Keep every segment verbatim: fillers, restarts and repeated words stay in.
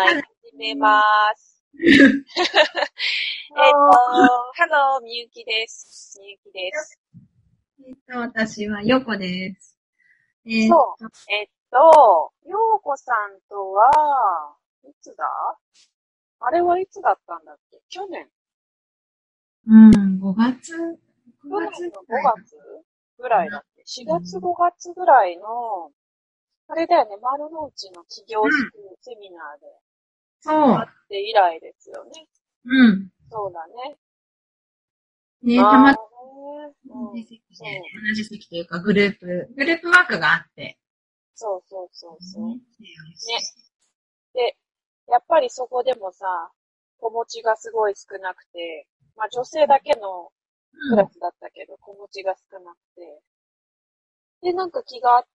はい、始めます。えっと、ハロー、みゆきです。みゆきです。 えっと、私はヨコです。 えー、そう。えっと、ヨーコさんとは、いつだあれはいつだったんだっけ去年うん、ごがつ、ごがつ去年のごがつぐらいだっけ ?し 月ごがつぐらいの、あれだよね、丸の内の企業スクールセミナーで。 そう。 会って以来ですよね。 うん。 そうだね。 ね、たま、同じじ席で、同じ席というかグループ、グループワークがあって。 そうそうそうそう。ね。で、やっぱりそこでもさ、子持ちがすごい少なくて、まあ女性だけのクラスだったけど、うん、子持ちが少なくて。で、なんか気があって、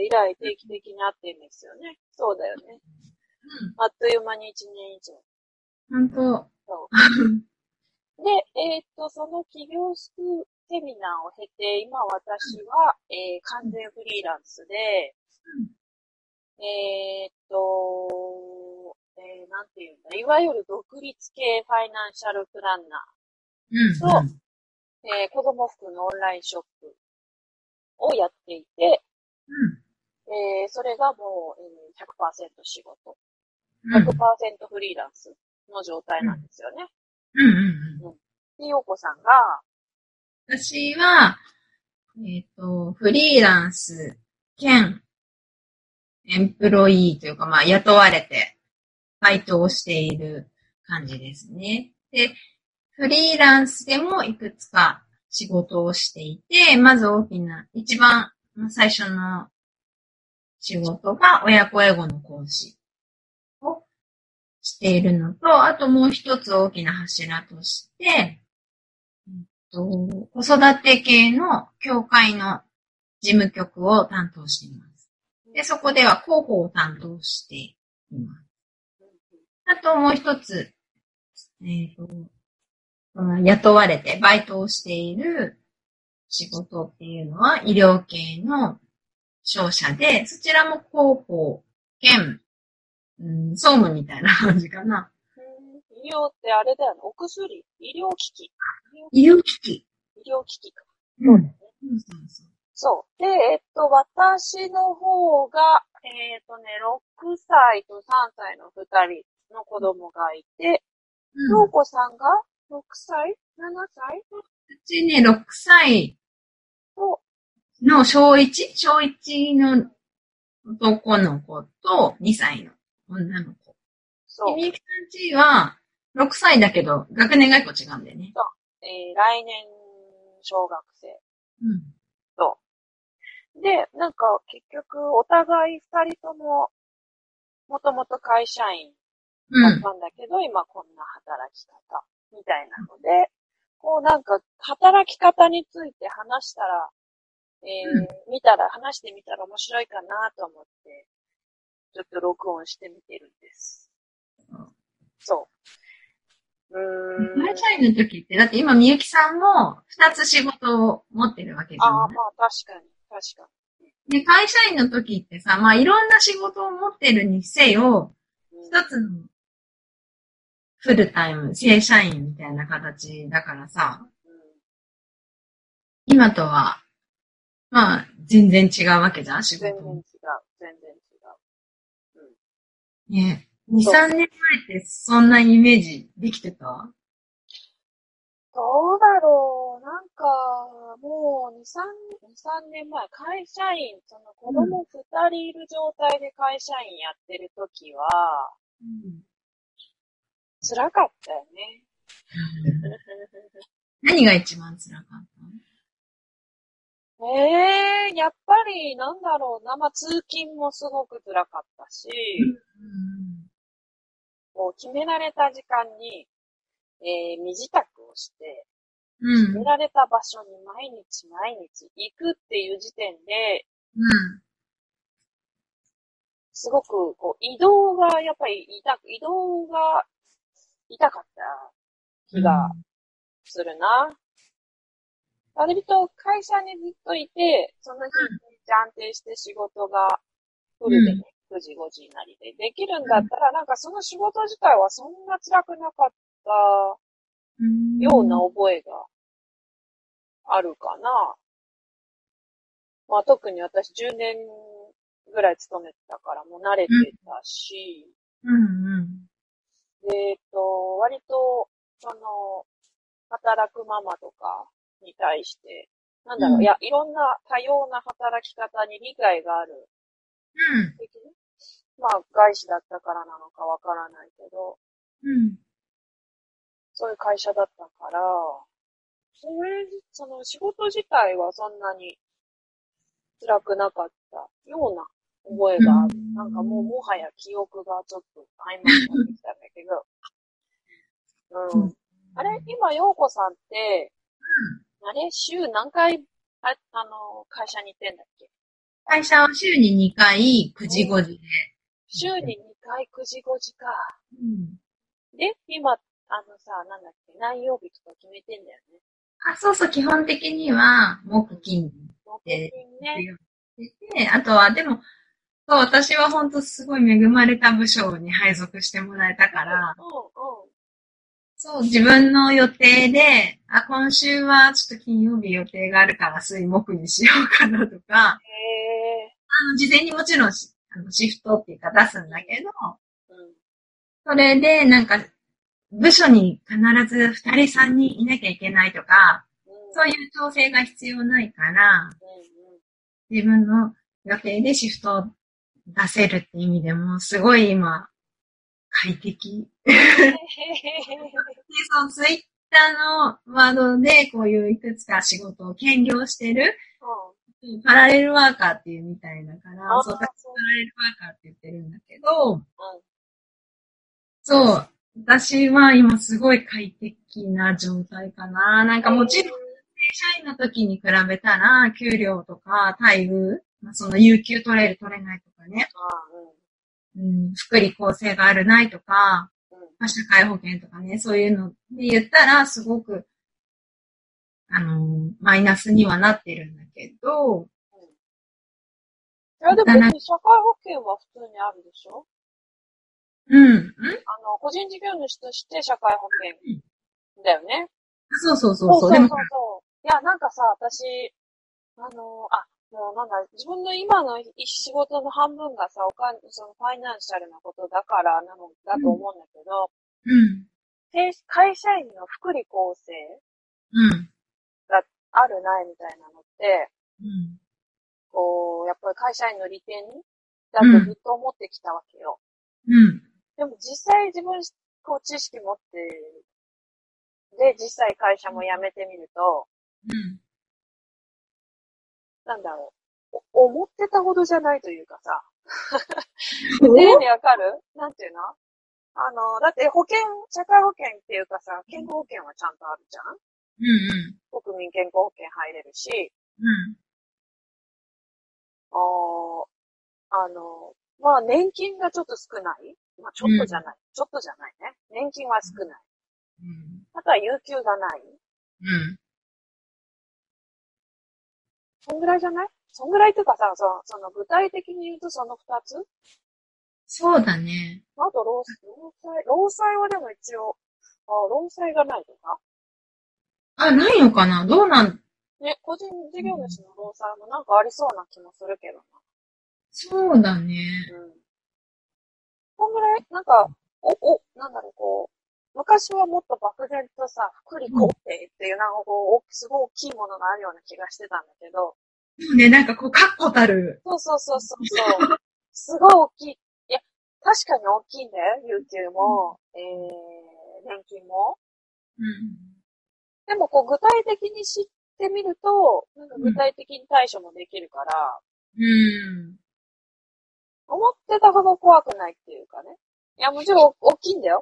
以来定期的に会ってんですよね。そうだよね。うん、あっという間にいちねん以上。 ほんと。 そう。で、えっと、その企業スクールセミナーを経て、今私は、えー、完全フリーランスで、うん、えっと、えー、なんていうんだ、いわゆる独立系ファイナンシャルプランナーと、うんうん、えー、子供服のオンラインショップをやっていて、うんえー、それがもう、えー、ひゃくパーセント 仕事、ひゃくパーセント フリーランスの状態なんですよね。 うんうんうんうん、 で、ようこさんが、 私は、えっと、フリーランス兼エンプロイーというか、まあ、雇われて、バイトをしている感じですね。で、フリーランスでもいくつか仕事をしていて、まず大きな、一番最初の仕事が親子英語の講師をしているのと、あともう一つ大きな柱として、えっと、子育て系の協会の事務局を担当しています。で、そこでは広報を担当しています。あともう一つ、えっと、雇われてバイトをしている仕事っていうのは医療系の商社で、そちらも広報兼、うん、総務みたいな感じかな。 医療ってあれだよね。お薬、医療機器。 医療機器。 医療機器か。 そうだね。 そう。で、えっと、私の方が、えっとね、ろくさいとさんさいのふたりの子供がいて、ようこさんがろくさい ?なな 歳うちね、ろくさいの小 いち? 小いちの男の子とにさいの女の子。そう。みゆきさんちはろくさいだけど、学年がいっこ違うんだよね。 そう。えー、来年、小学生。うん。そう。で、なんか結局、お互い二人とも、もともと会社員だったんだけど、うん、今こんな働き方、みたいなので、こうなんか、働き方について話したら、えー、うん、見たら、話してみたら面白いかなと思って、ちょっと録音してみてるんです。そう。うーん。会社員の時って、だって今みゆきさんも二つ仕事を持ってるわけじゃん。 ああ、まあ確かに、確かに。で、会社員の時ってさ、まあいろんな仕事を持ってるにせよ、一つのフルタイム、正社員みたいな形だからさ、うん、今とは、まあ、全然違うわけじゃん、仕事。 全然違う、全然違う。 うん、ね、に、さんねんまえってそんなイメージできてた？ どうだろう、なんか、もうに、さん、に、さんねんまえ、会社員、その子供ふたりいる状態で会社員やってる時は、うん、辛かったよね。 何が一番辛かったの？ええー、やっぱり、なんだろうな、まあ、通勤もすごく辛かったし、うん、こう決められた時間に、えー、身支度をして、うん、決められた場所に毎日毎日行くっていう時点で、うん、すごくこう移動がやっぱり痛く、移動が痛かった気がするな。割と会社にずっといて、その日一日安定して仕事がフルでね、 くじ、ごじなりで。できるんだったら、なんかその仕事自体はそんな辛くなかったような覚えがあるかな。まあ特に私じゅうねんぐらい勤めてたからもう慣れてたし、 うんうん。 で、えっと、割と、その、働くママとかに対して、なんだろう、 うんいや、いろんな多様な働き方に理解がある。 うん。 まあ、外資だったからなのかわからないけど、 うん。 そういう会社だったから、それ、その仕事自体はそんなに辛くなかったような覚えうがある。なんかもうん。 もはや記憶がちょっと曖昧になってきたんだけど、うん。あれ今、陽子さんって、あれ週何回、あ、あの、会社に行ってんだっけ？ 会社は週ににかい、くじごじで。 週ににかいくじごじか。 うん。 で、今、あのさ、なんだっけ、何曜日とか決めてんだよね。 あ、そうそう、基本的には、木金木で、 金ね。 で、あとは、でも、そう、私は本当すごい恵まれた部署に配属してもらえたから、 うん、うん、 そう、自分の予定で、あ、今週はちょっと金曜日予定があるから水木にしようかなとか、 へえ。 あの、事前にもちろんしあのシフトっていうか出すんだけど、 うん、 それでなんか、部署に必ずふたりさんにんいなきゃいけないとか、 うん、うん、 そういう調整が必要ないから、 うん。 自分の予定でシフトを出せるって意味でも、すごい今、快適。 へへへへ。 で、そのツイッターのワードで、こういういくつか仕事を兼業してる、 うん。 パラレルワーカーっていうみたいだかあら、そう、パラあ、そう。 レルワーカーって言ってるんだけど、 うん。 そう、私は今すごい快適な状態かな。なんかへもちろん、正社員の時に比べたら、給料とか待遇、まあ、その有給取れる取れないとかね、 ああ、 うん、福利厚生があるないとか、 うん、うん。 まあ、社会保険とかね、そういうので言ったら、すごく、あの、マイナスにはなってるんだけど、 いや、でも別に社会保険は普通にあるでしょ？ うん、んあの、個人事業主として社会保険だよね。 そうそうそうそう。でも、 そうそうそうそう。いや、なんかさ、私、あの、あ、もうなんだ、自分の今の仕事の半分がさ、お金、そのファイナンシャルなことだからなのだと思うんだけど、 うん、 て会社員の福利厚生うん、 があるないみたいなのって、 うん、 こう、やっぱり会社員の利点だうん、 とずっと思ってきたわけよ。 うん、 でも実際自分、こう、知識持って、で、実際会社も辞めてみると、 うん。 なんだろう。お思ってたほどじゃないというかさ。言ってる意味わかる？なんていうの？あの、だって保険、社会保険っていうかさ、健康保険はちゃんとあるじゃん？ うん、 国民健康保険入れるし、 うん、 ああの、まあ年金がちょっと少ない。まあちょっとじゃない。ちょっとじゃないね。年金は少ない。 うん、 あとは有給がない。 うん。 そんぐらいじゃない？そんぐらいっていうかさ、その、その具体的に言うとその二つ？ そうだね。 あと労、労災、労災はでも一応、あ、労災がないとかあ、ないのかなどうなん、 ね、個人事業主の労災もなんかありそうな気もするけどそうだね。 な。うん。こんぐらい、なんか、お、お、なんだろう、こう、昔はもっと漠然とさ、福利厚生っていうなんかこう、すごい大きいものがあるような気がしてたんだけど、 うん。ね、なんかこう、確固たる。 そうそうそうそうそう、すごい大きい。いや、確かに大きいんだよ、有給も、えー、年金も。 うん。 でもこう、具体的に知ってみると、なんかうん。 具体的に対処もできるから、 うん。 思ってたほど怖くないっていうかね。いや、もちろん大きいんだよ。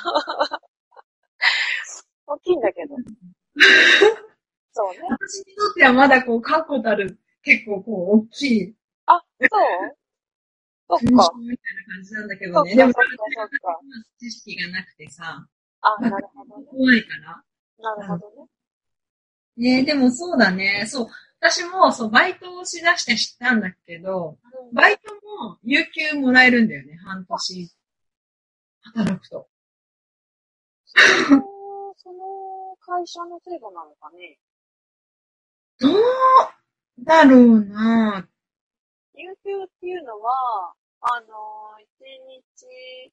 大きいんだけど。そうね。 私にとってはまだこう、確固たる、結構こう、大きいあ、そうそっ勲章か。 みたいな感じなんだけどね。でそっか、 も、 そっか、そっか。 知識がなくてさ、 あ、 なんかなるほどね。 怖いから。 なるほどね。 ね、でもそうだね。そう。 私も、そう、バイトをしだして知ったんだけど、 うん、 バイトも有給もらえるんだよね、半年働くと。 その、その会社の制度なのかね。 どうだろうな。 有給っていうのは、あの、一日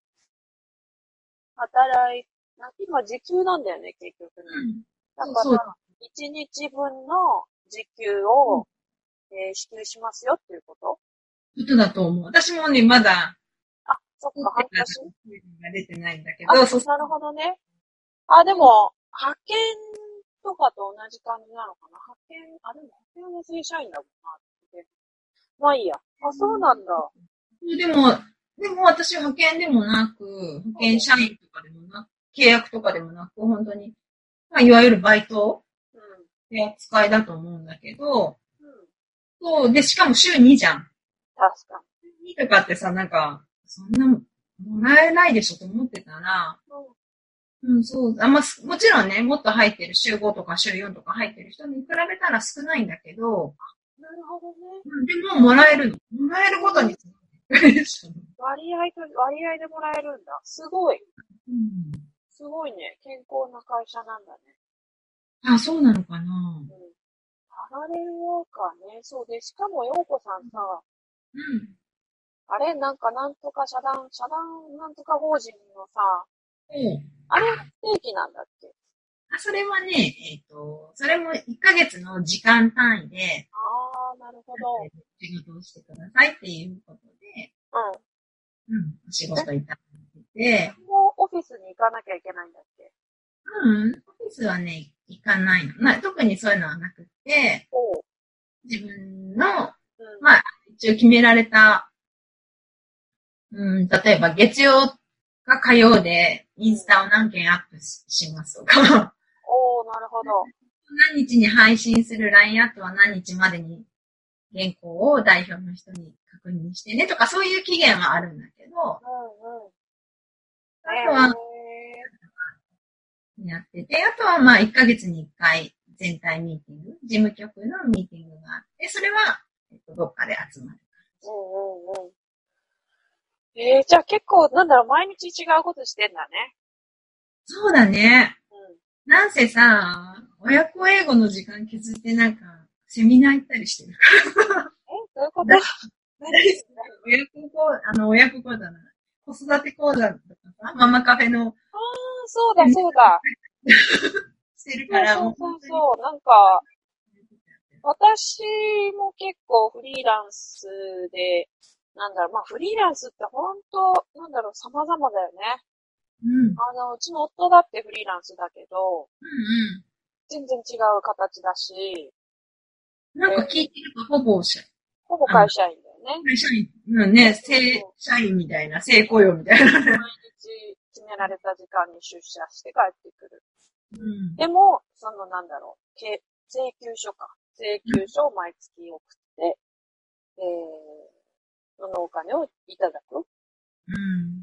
働い、な今時給なんだよね、結局ね。 うん。 だそうそう。 から、一日分の時給を、えー支給しますよっていうこと。 ことだと思う。私もね、まだ、 あ、そっか、半年。 が出てないんだけあ、 ど、そう、 なるほどね。あ、でも、派遣とかと同じ感じなのかな。派遣、あ、でも派遣の正社員だもんな。まあいいや。あ、そうなんだ。 でも、でも私は派遣でもなく、派遣社員とかでもなく、契約とかでもなく、本当に、まあ、いわゆるバイトうん。 って扱いだと思うんだけど、 うん。 そう、で、しかも週にじゃん。 確かにとかってさ、なんか、そんな、もらえないでしょと思ってたら、 に。うん。 うん、そう、あんま、もちろんね、もっと入ってる、週ごとか週よんとか入ってる人に比べたら少ないんだけど、 なるほどね。 うん、でも、もらえるの。もらえることに、 割合と、割合でもらえるんだ。すごい。 うん、 すごいね。健康な会社なんだね。 あ、そうなのかな。 うん。パラレルワーカーね。そうで、しかも、ようこさんさ、 うん。 あれなんかなんとか社団、社団なんとか法人のさ、 うん。 あれ不定期なんだっけ。 あ、それはね、えっと、それもいっかげつの時間単位で、 ああ、なるほど。 仕事をしてくださいっていうことで、 うん。 うん、お仕え、 事いただいてて、 もうオフィスに行かなきゃいけないんだっけ。 うん、オフィスはね、行かないの。まあ、特にそういうのはなくて、 おう。 自分の、 うん。 まあ、一応決められた、うん、例えば月曜か火曜でインスタを何件アップしますとか、 おー、なるほど。 何日に配信する ライン アップは何日までに原稿を代表の人に確認してねとか、そういう期限はあるんだけど、あうんうん。 とはえやってて、あとはまあいっかげつにいっかい全体ミーティング、事務局のミーティングがあって、それは、えっと、どっかで集まる。 ー、うんうんうん。えー、じゃあ結構、なんだろう、毎日違うことしてんだね。 そうだね。 うん。 なんせさ、親子英語の時間削ってなんか、セミナー行ったりしてる。 え、どういうこと。 何何。 親子講、あの、親子講座な。子育て講座とかさ、ママカフェの、 ああ、そうだそうだ。 してるから、もうそうそうそうそう。なんか、私も結構フリーランスで、なんだろう、まあフリーランスって本当、なんだろう、様々だよね。 うん。 あの、うちの夫だってフリーランスだけど、 うん全然違う形だし、 うん。なんかえー聞いてると、ほぼ、 ほぼあの、 会社員だよね。 会社員、うんね、正社員みたいな、正雇用みたいな。 毎日決められた時間に出社して帰ってくる。 うん。 でも、そのなんだろう、け請求書か。請求書を毎月送って、えー、そのお金をいただくうん。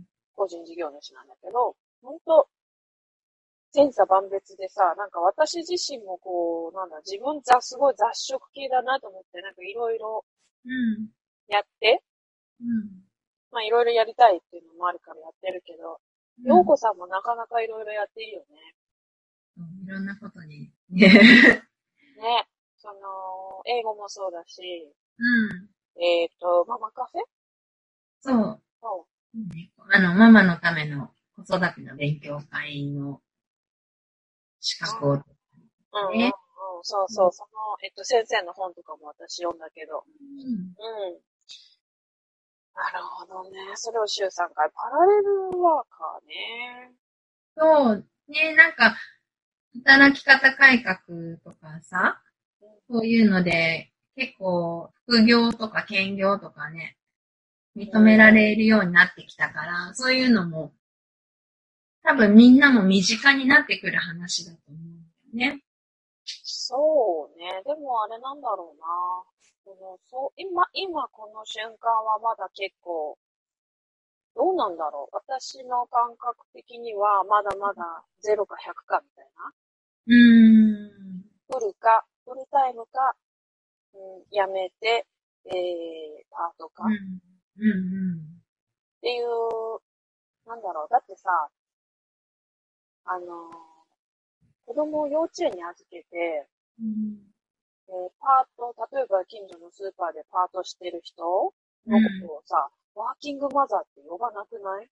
個人事業主なんだけど、ほんと、千差万別でさ、なんか私自身もこう、なんだ、自分ざ、すごい雑食系だなと思って、なんかいろいろうん。 やって、 うん。 まあいろいろやりたいっていうのもあるからやってるけど、ようこさんもなかなかいろいろやっているよね。 うん。いろんなことに。ね。 ね。その、英語もそうだし、 うん。 えっと、ママカフェ。 そう。 そあの、ママのための子育ての勉強会の資格を取う。うんうんうん。 ってね。 そうそう。その、えっと、先生の本とかも私読んだけど。 うん。 うん。なるほどね。それを週さんかい。パラレルワーカーね。 そう。ね、なんか、働き方改革とかさ、そういうので、結構、副業とか兼業とかね、認められるようになってきたから、そういうのも、多分みんなも身近になってくる話だと思うんだよね。 そうね。でもあれなんだろうな。この、そう、今、今この瞬間はまだ結構、どうなんだろう。私の感覚的にはまだまだゼロかひゃくかみたいな。 うーん。 フルか、フルタイムか、 うん、辞めて、えー、パートか、 うん。 っうん。 ていう、なんだろう、だってさ、あのー子供を幼稚園に預けて、 うん。 えーパート、例えば近所のスーパーでパートしてる人のことをさ、ワーキングマザーって呼ばなくない？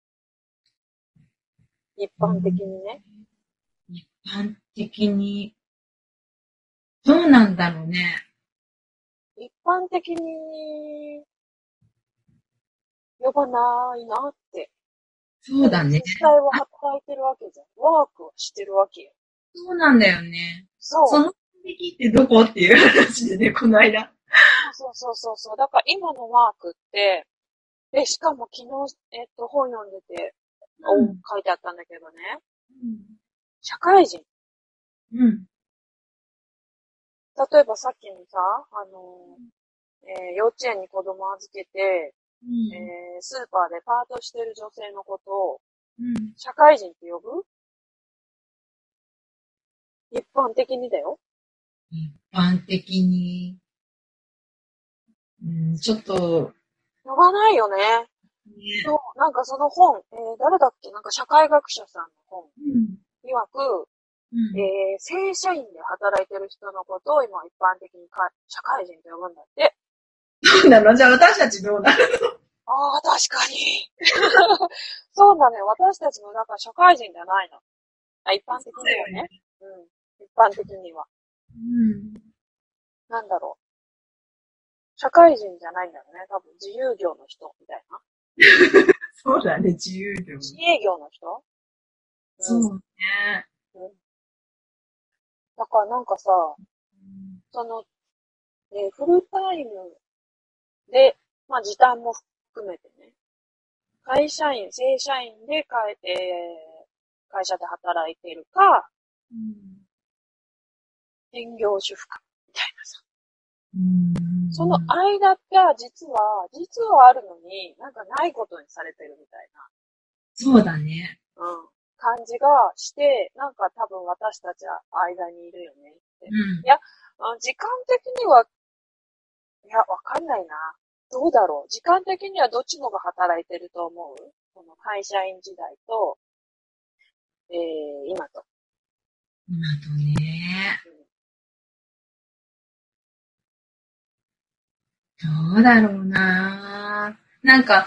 一般的うん。 にね。 一般的に、どうなんだろうね。 一般的に呼ばないなって。でもそうだね。 実際は働いてるわけじゃん。ワークはしてるわけよ。 そうなんだよね。そそう。 の響ってどこっていう話でね、この間。 そうそうそうそう。だから今のワークって、で、しかも昨日、えっと、本読んでて、お、 うん。 書いてあったんだけどね。 うん。 社会人。 うん。 例えばさっきのさ、あの、えー幼稚園に子供預けて、 うん。 えースーパーでパートしてる女性のことを、 うん。 社会人って呼ぶ？一般的にだよ。 一般的に、うん、ちょっと、 呼ばないよね。 ね。 そう、なんかその本、えー誰だっけ？なんか社会学者さんの本、 うん。 曰く、 うん。 えー正社員で働いてる人のことを今一般的にか社会人と呼ぶんだって。 そうなの？じゃあ私たちどうなる？ ああ、確かに。そうだね。私たちもだから社会人じゃないの。あ、一般的そうだよね。 にはね。うん。一般的には。 うん。 なんだろう。社会人じゃないんだよね。多分自由業の人みたいな。 そうだね、自由業。 自営業の人。うん。 そうね。 うん。だからなんかさ、 うん。 その、えーフルタイムで、まあ時短も含めてね。会社員、正社員で会、えー会社で働いてるか、 うん。 専業主婦か、みたいなさ。 うん。 その間が実は、実はあるのに、なんかないことにされてるみたいそうだね。 な、うん、感じがして、なんか多分私たちは間にいるよねって。 うん。 いや、時間的には、いや、わかんないな。どうだろう。時間的にはどっちのが働いてると思う？この会社員時代と、えー、今と。 今とね。 うん、 どうだろうな。なんか、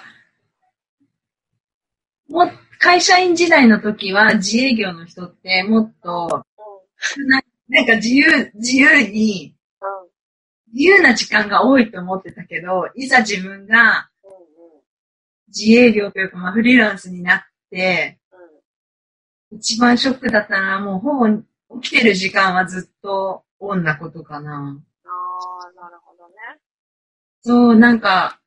もう、会社員時代の時は自営業の人ってもっと、 うん、 な、なんか自由、自由に、 うん、 自由な時間が多いと思ってたけど、いざ自分がうん、うん、 自営業というか、まあ、フリーランスになって、 うん。 一番ショックだったのはもうほぼ起きてる時間はずっとオンなことかな。 ああ、なるほどね。 そう、なんか、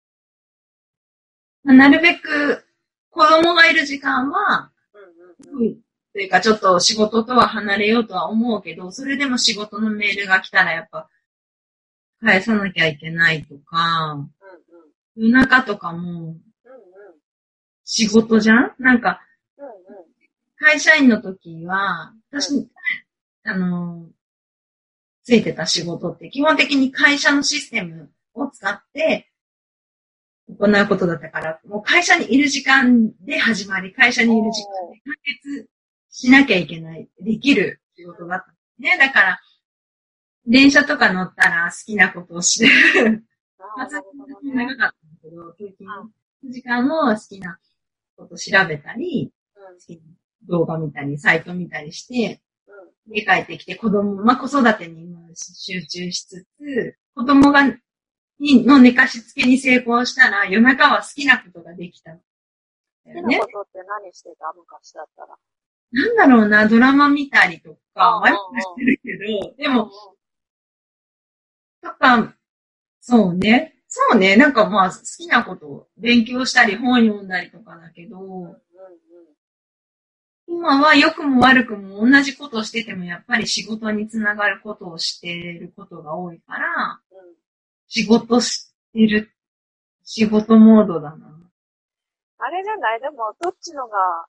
まあなるべく子供がいる時間は、 うん、うん、うん。 うん、というかちょっと仕事とは離れようとは思うけど、それでも仕事のメールが来たらやっぱ返さなきゃいけないとか、 うん、うん、 夜中とかもうん、うん、 仕事じゃんなんか、 うん、うん、 会社員の時は、 うん。 私、あの、ついてた仕事って基本的に会社のシステムを使って行うことだったから、もう会社にいる時間で始まり、会社にいる時間おー、 で完結しなきゃいけない、できる仕事だったね。だから、電車とか乗ったら好きなことをしてる。まあ、 ああ、 通なるほど勤長ね。 かったんだけど、通勤うん、 の時間も好きなこと調べたり、 うん、 好きな動画見たり、サイト見たりして、 うん。 家帰ってきて子供、まあ、子育てに集中しつつ、子供が、に、の寝かしつけに成功したら、夜中は好きなことができたんだよね。 好きなことって何してた？昔だったら。 なんだろうな、ドラマ見たりとうん、 か、迷ったりしてうるけど、でん、うん。 も、とか、そうね。そうね。なんかまあ、好きなことを勉強したり、本読んだりとかだけうん、 ど、 うん、 今は良くも悪くも同じことをしてても、やっぱり仕事につながることをしていることが多いから、 うん。 仕事してる、仕事モードだな。 あれじゃない？でも、どっちのが、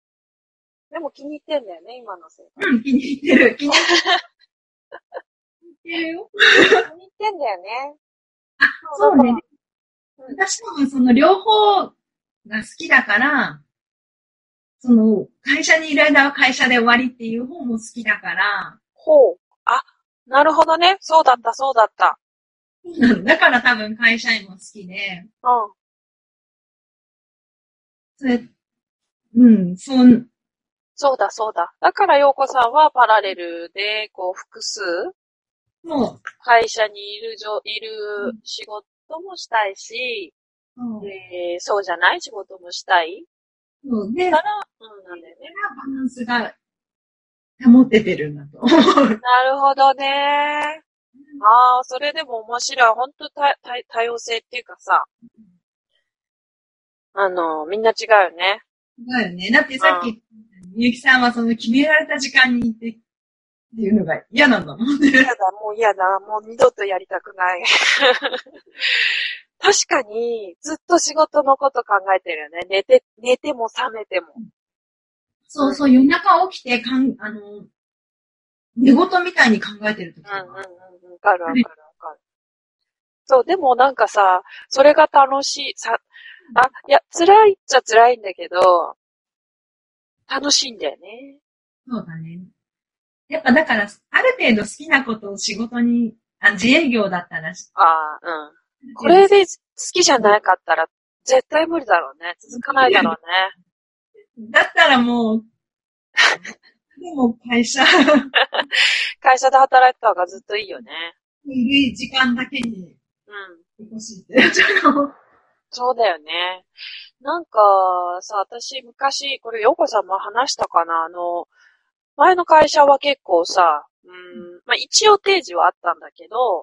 でも気に入ってんだよね、今の生活。 うん、気に入ってる。気に入っててるよ。 似てんだよね。 そうね。 うん、 私もその両方が好きだから、その会社にいる間は会社で終わりっていう方も好きだから、 ほう。あ、なるほどね。そうだった、そうだった。 だから多分会社員も好きで、 うん。 それ、うん、そん、 そうだ、そうだ。だから、陽子さんはパラレルで、こう、複数、 も会社にいるじょ、いる仕事もしたいし、 う、そう、 えー、そうじゃない仕事もしたいそうで、 から、うん、なんだよね。 バランスが保ててるんだと思う。 なるほどね。ああ、それでも面白い。本当多、多、多様性っていうかさ、あの、みんな違うよね。 だよね。だってさっうん。 き、みゆきさんはその決められた時間にいてっていうのが嫌なんだもんね。 嫌だ、もう嫌だ。もう二度とやりたくない。確かに、ずっと仕事のこと考えてるよね。寝て、寝ても覚めても。 そうそう、夜中起きてかん、あの、寝言みたいに考えてる時とうんうんうんか。 うん。わかるわかるわかる。そう、でもなんかさ、それが楽しい、さ、あ、いや、辛いっちゃ辛いんだけど、楽しいんだよね。 そうだね。やっぱだから、ある程度好きなことを仕事に、あ、自営業だったらし、 ああ、うん。これで好きじゃなかったら、絶対無理だろうね。続かないだろうね。 だったらもう、でも会社会社で働いてた方がずっといいよね。 にいる時間だけにうん。 欲しいってやっちゃうかも。 そうだよね。なんか、さ、私昔、これ、ヨコさんも話したかなあの、前の会社は結構さ、うん、まあ一応定時はあったんだけど、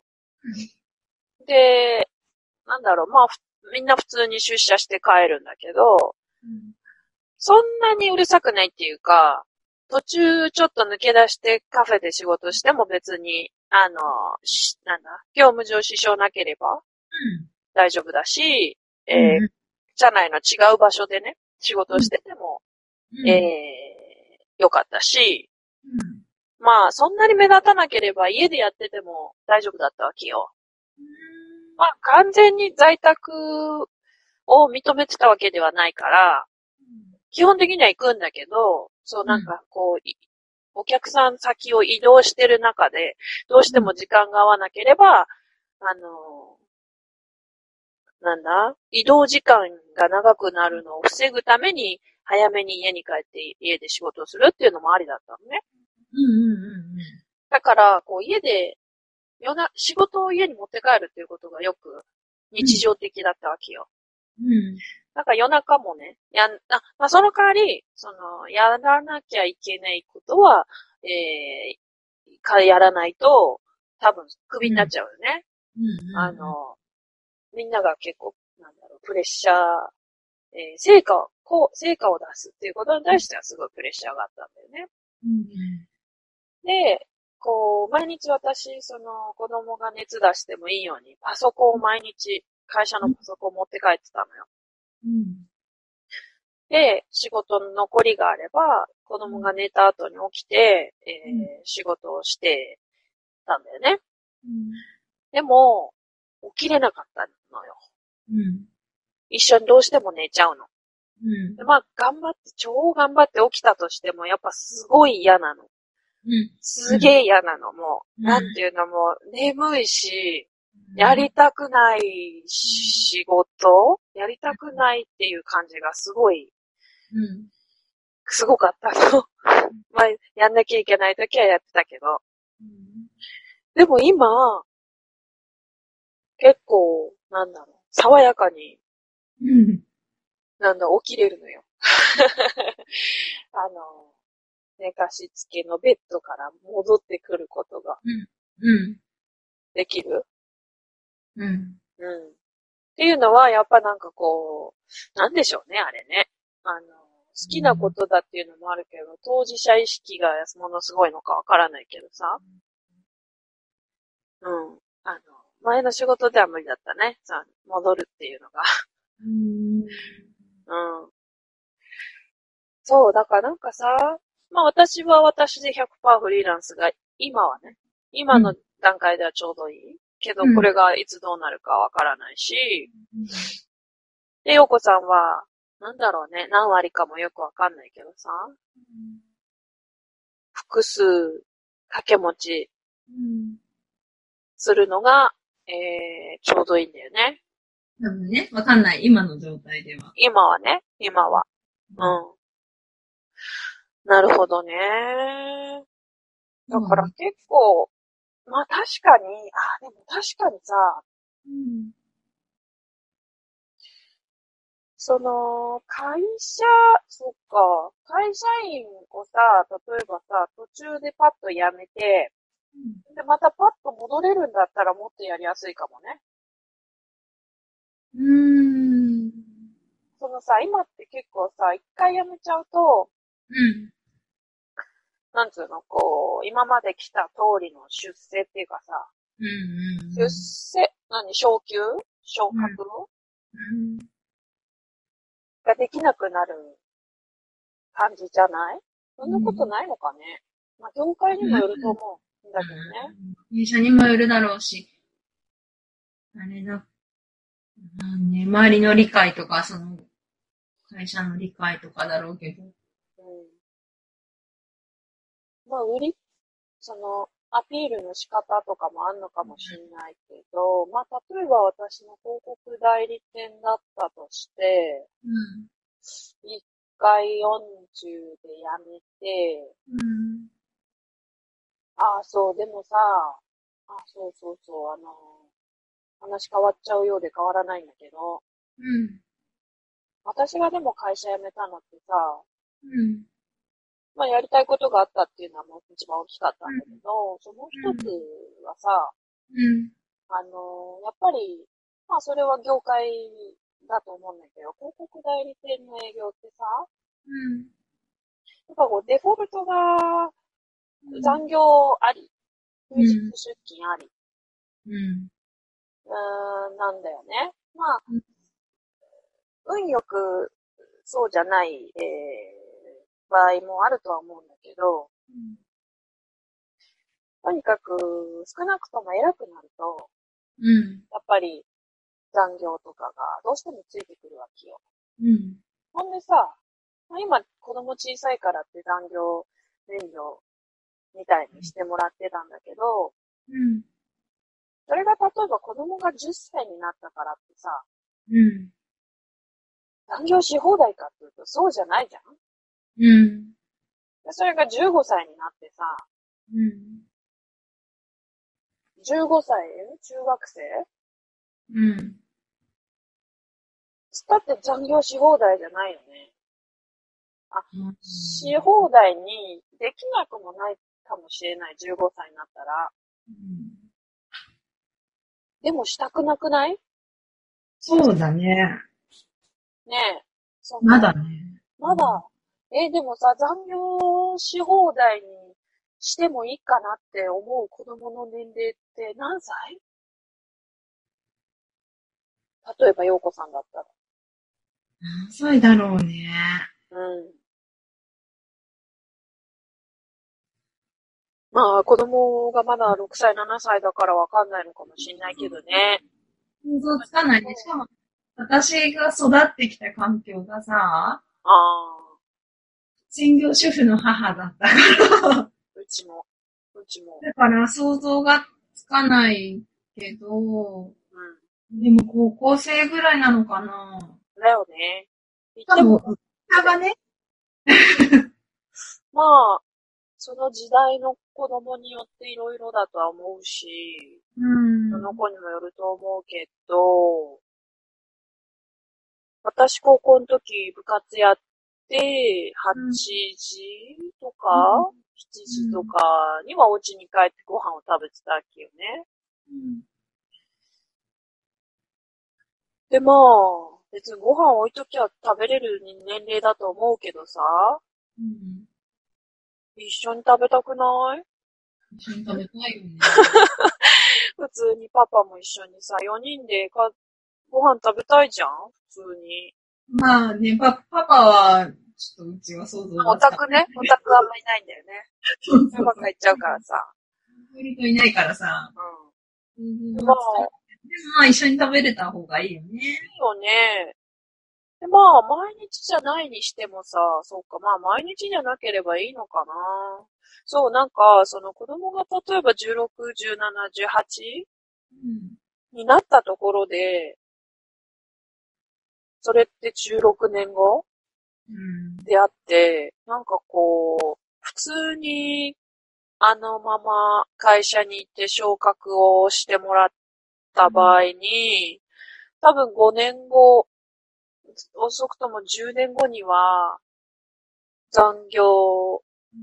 で、なんだろう、まあ、ふみんな普通に出社して帰るんだけど、そんなにうるさくないっていうか、途中ちょっと抜け出してカフェで仕事しても別に、あの、しなんだ、業務上支障なければ大丈夫だし、えうん。 ー、 うん。 社内の違う場所でね、仕事をしてても、 うん。 えー、よかったし、 うん。 まあ、そんなに目立たなければ家でやってても大丈夫だったわけよ。まあ、完全に在宅を認めてたわけではないから、基本的には行くんだけど、そうなんかこう、いお客さん先を移動してる中で、どうしても時間が合わなければ、あの、なんだ移動時間が長くなるのを防ぐために、早めに家に帰って家で仕事をするっていうのもありだったのね。 うん。うん。 だから、こう家で、夜な、仕事を家に持って帰るっていうことがよく日常的だったわけよ。 うん。 なんか夜中もね、やん、あ、まあ、その代わり、その、やらなきゃいけないことは、えー、か、やらないと、多分、クビになっちゃうよね。 うん。 あの、みんなが結構、なんだろう、プレッシャー、えー、成果を、こう、成果を出すっていうことに対してはすごいプレッシャーがあったんだよね。 うん。 で、こう、毎日私、その、子供が熱出してもいいように、パソコンを毎日、会社のパソコンを持って帰ってたのよ。 うん。 で、仕事の残りがあれば、子供が寝た後に起きて、えー、仕事をしてたんだよね。 うん。 でも、起きれなかったのよ。 うん。 一緒にどうしても寝ちゃうの。 うん。 でまあ、頑張って、超頑張って起きたとしても、やっぱすごい嫌なの。 うん。 すげえ嫌なの、もう。 うんなんていうのも、眠いし、やりたくない仕事やりたくないっていう感じがすごい、 うん。 すごかったの。まあ、やんなきゃいけないときはやってたけど。でも今、結構、なんだろう、爽やかに、 うん。 なんだ、起きれるのよ。あの、寝かしつけのベッドから戻ってくることがうん。 できる。 うん。 うん。っていうのは、やっぱなんかこう、なんでしょうね、あれね。あの、好きなことだっていうのもあるけど、当事者意識がものすごいのかわからないけどさ。うん。あの、前の仕事では無理だったね。さ、戻るっていうのが。 うん。 うん。そう、だからなんかさ、まあ私は私でひゃくパーセントフリーランスが、今はね、 今の段階ではちょうどいい。けど、これがいつどうなるかわからないし、うん、で、ヨコさんは、なんだろうね、何割かもよくわかんないけどさ、うん、複数掛け持ちするのが、えー、ちょうどいいんだよね。 多分ね、わかんない。今の状態では。 今はね、今は。うん。なるほどね。だから結構、うん、まあ確かに、あ、でも確かにさ、うん、その、会社、そっか、会社員をさ、例えばさ、途中でパッと辞めて、うん、で、またパッと戻れるんだったらもっとやりやすいかもね。 うーん。 そのさ、今って結構さ、一回辞めちゃうと、うん。なんつうの、こう、今まで来た通りの出世っていうかさ、うんうんうん、出世、何、昇給昇格、うんうん、ができなくなる感じじゃない？そんなことないのかね。うん、まあ、業界にもよると思うんだけどね。 会社にもよるだろうし、あれだ、なんね、周りの理解とか、その、会社の理解とかだろうけど。うん。 まあ、売り、その、アピールの仕方とかもあんのかもしれないけど、うん、まあ、例えば私の広告代理店だったとして、うん。一回よんじゅうで辞めて、うん。ああ、そう、でもさ、あ、そうそうそう、あの、話変わっちゃうようで変わらないんだけど、うん。私がでも会社辞めたのってさ、うん。まあやりたいことがあったっていうのはもう一番大きかったんだけど、うん、その一つはさ、うん。あの、やっぱり、まあそれは業界だと思うんだけど、広告代理店の営業ってさ、うん。やっぱこうデフォルトが残業あり、休日出勤あり、うん。うーん、なんだよね。まあ、うん、運よくそうじゃない、えー、場合もあるとは思うんだけど、うん、とにかく少なくとも偉くなると、うん、やっぱり残業とかがどうしてもついてくるわけよ。うん、ほんでさ、まあ、今子供小さいからって残業免除みたいにしてもらってたんだけど、うん、それが例えば子供がじゅっさいになったからってさ、うん、残業し放題かっていうとそうじゃないじゃん。うん。でそれがじゅうごさいになってさ、うん。じゅうごさい中学生うん。つったって残業し放題じゃないよね。あ、うん、し放題にできなくもないかもしれない、じゅうごさいになったら。うん、でもしたくなくない？ そうだね。 ねえ。 そまだね。 まだ。え、でもさ、残業し放題にしてもいいかなって思う子供の年齢って何歳？例えば、陽子さんだったら。 何歳だろうね。 うん。まあ、子供がまだろくさい、ななさいだからわかんないのかもしれないけどね。 想像つかないね。しかも、私が育ってきた環境がさ、ああ。専業主婦の母だったから。 うちも。うちも。 だから想像がつかないけど、うん、でも高校生ぐらいなのかな。 だよね。 しかも、下がね。 まあ、その時代の子供によっていろいろだとは思うし、うん、その子にもよると思うけど、私高校の時部活やって、はちじとか、うん、しちじとかにはお家に帰ってご飯を食べてたわけよね。うん、で、まあ、別にご飯置いときゃ食べれる年齢だと思うけどさ、うん、一緒に食べたくない？ 一緒に食べたいよね。 普通にパパも一緒にさ、よにんでかご飯食べたいじゃん普通に。 まあね、パパパは、ちょっとうちは想像がオタクね。オタクあんまいないんだよね。そうそうそう。ばっか言っちゃうからさ。 るといないからさ。 うん。 でもまあ、 まあ一緒に食べれた方がいいよね。 いいよね。で、まあ、毎日じゃないにしてもさ、そうか、まあ、毎日じゃなければいいのかな。そう、なんか、その子供が例えばじゅうろく、じゅうなな、じゅうはちうん。 になったところで、それってじゅうろくねんごうん。 であって、なんかこう、普通にあのまま会社に行って昇格をしてもらった場合に、多分ごねんご、遅くともじゅうねんごには残業うん。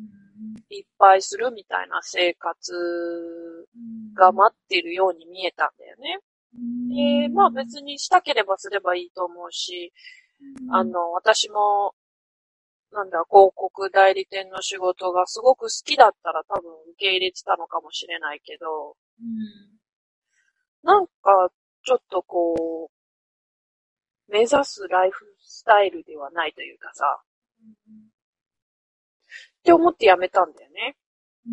いっぱいするみたいな生活が待っているように見えたんだよね。 うで、まあん。 別にしたければすればいいと思うし、 うん。 あの、私も、なんだ、広告代理店の仕事がすごく好きだったら多分受け入れてたのかもしれないけど、 うん。 なんか、ちょっとこう、目指すライフスタイルではないというかさ、って思ってやめたんだよね。 うん。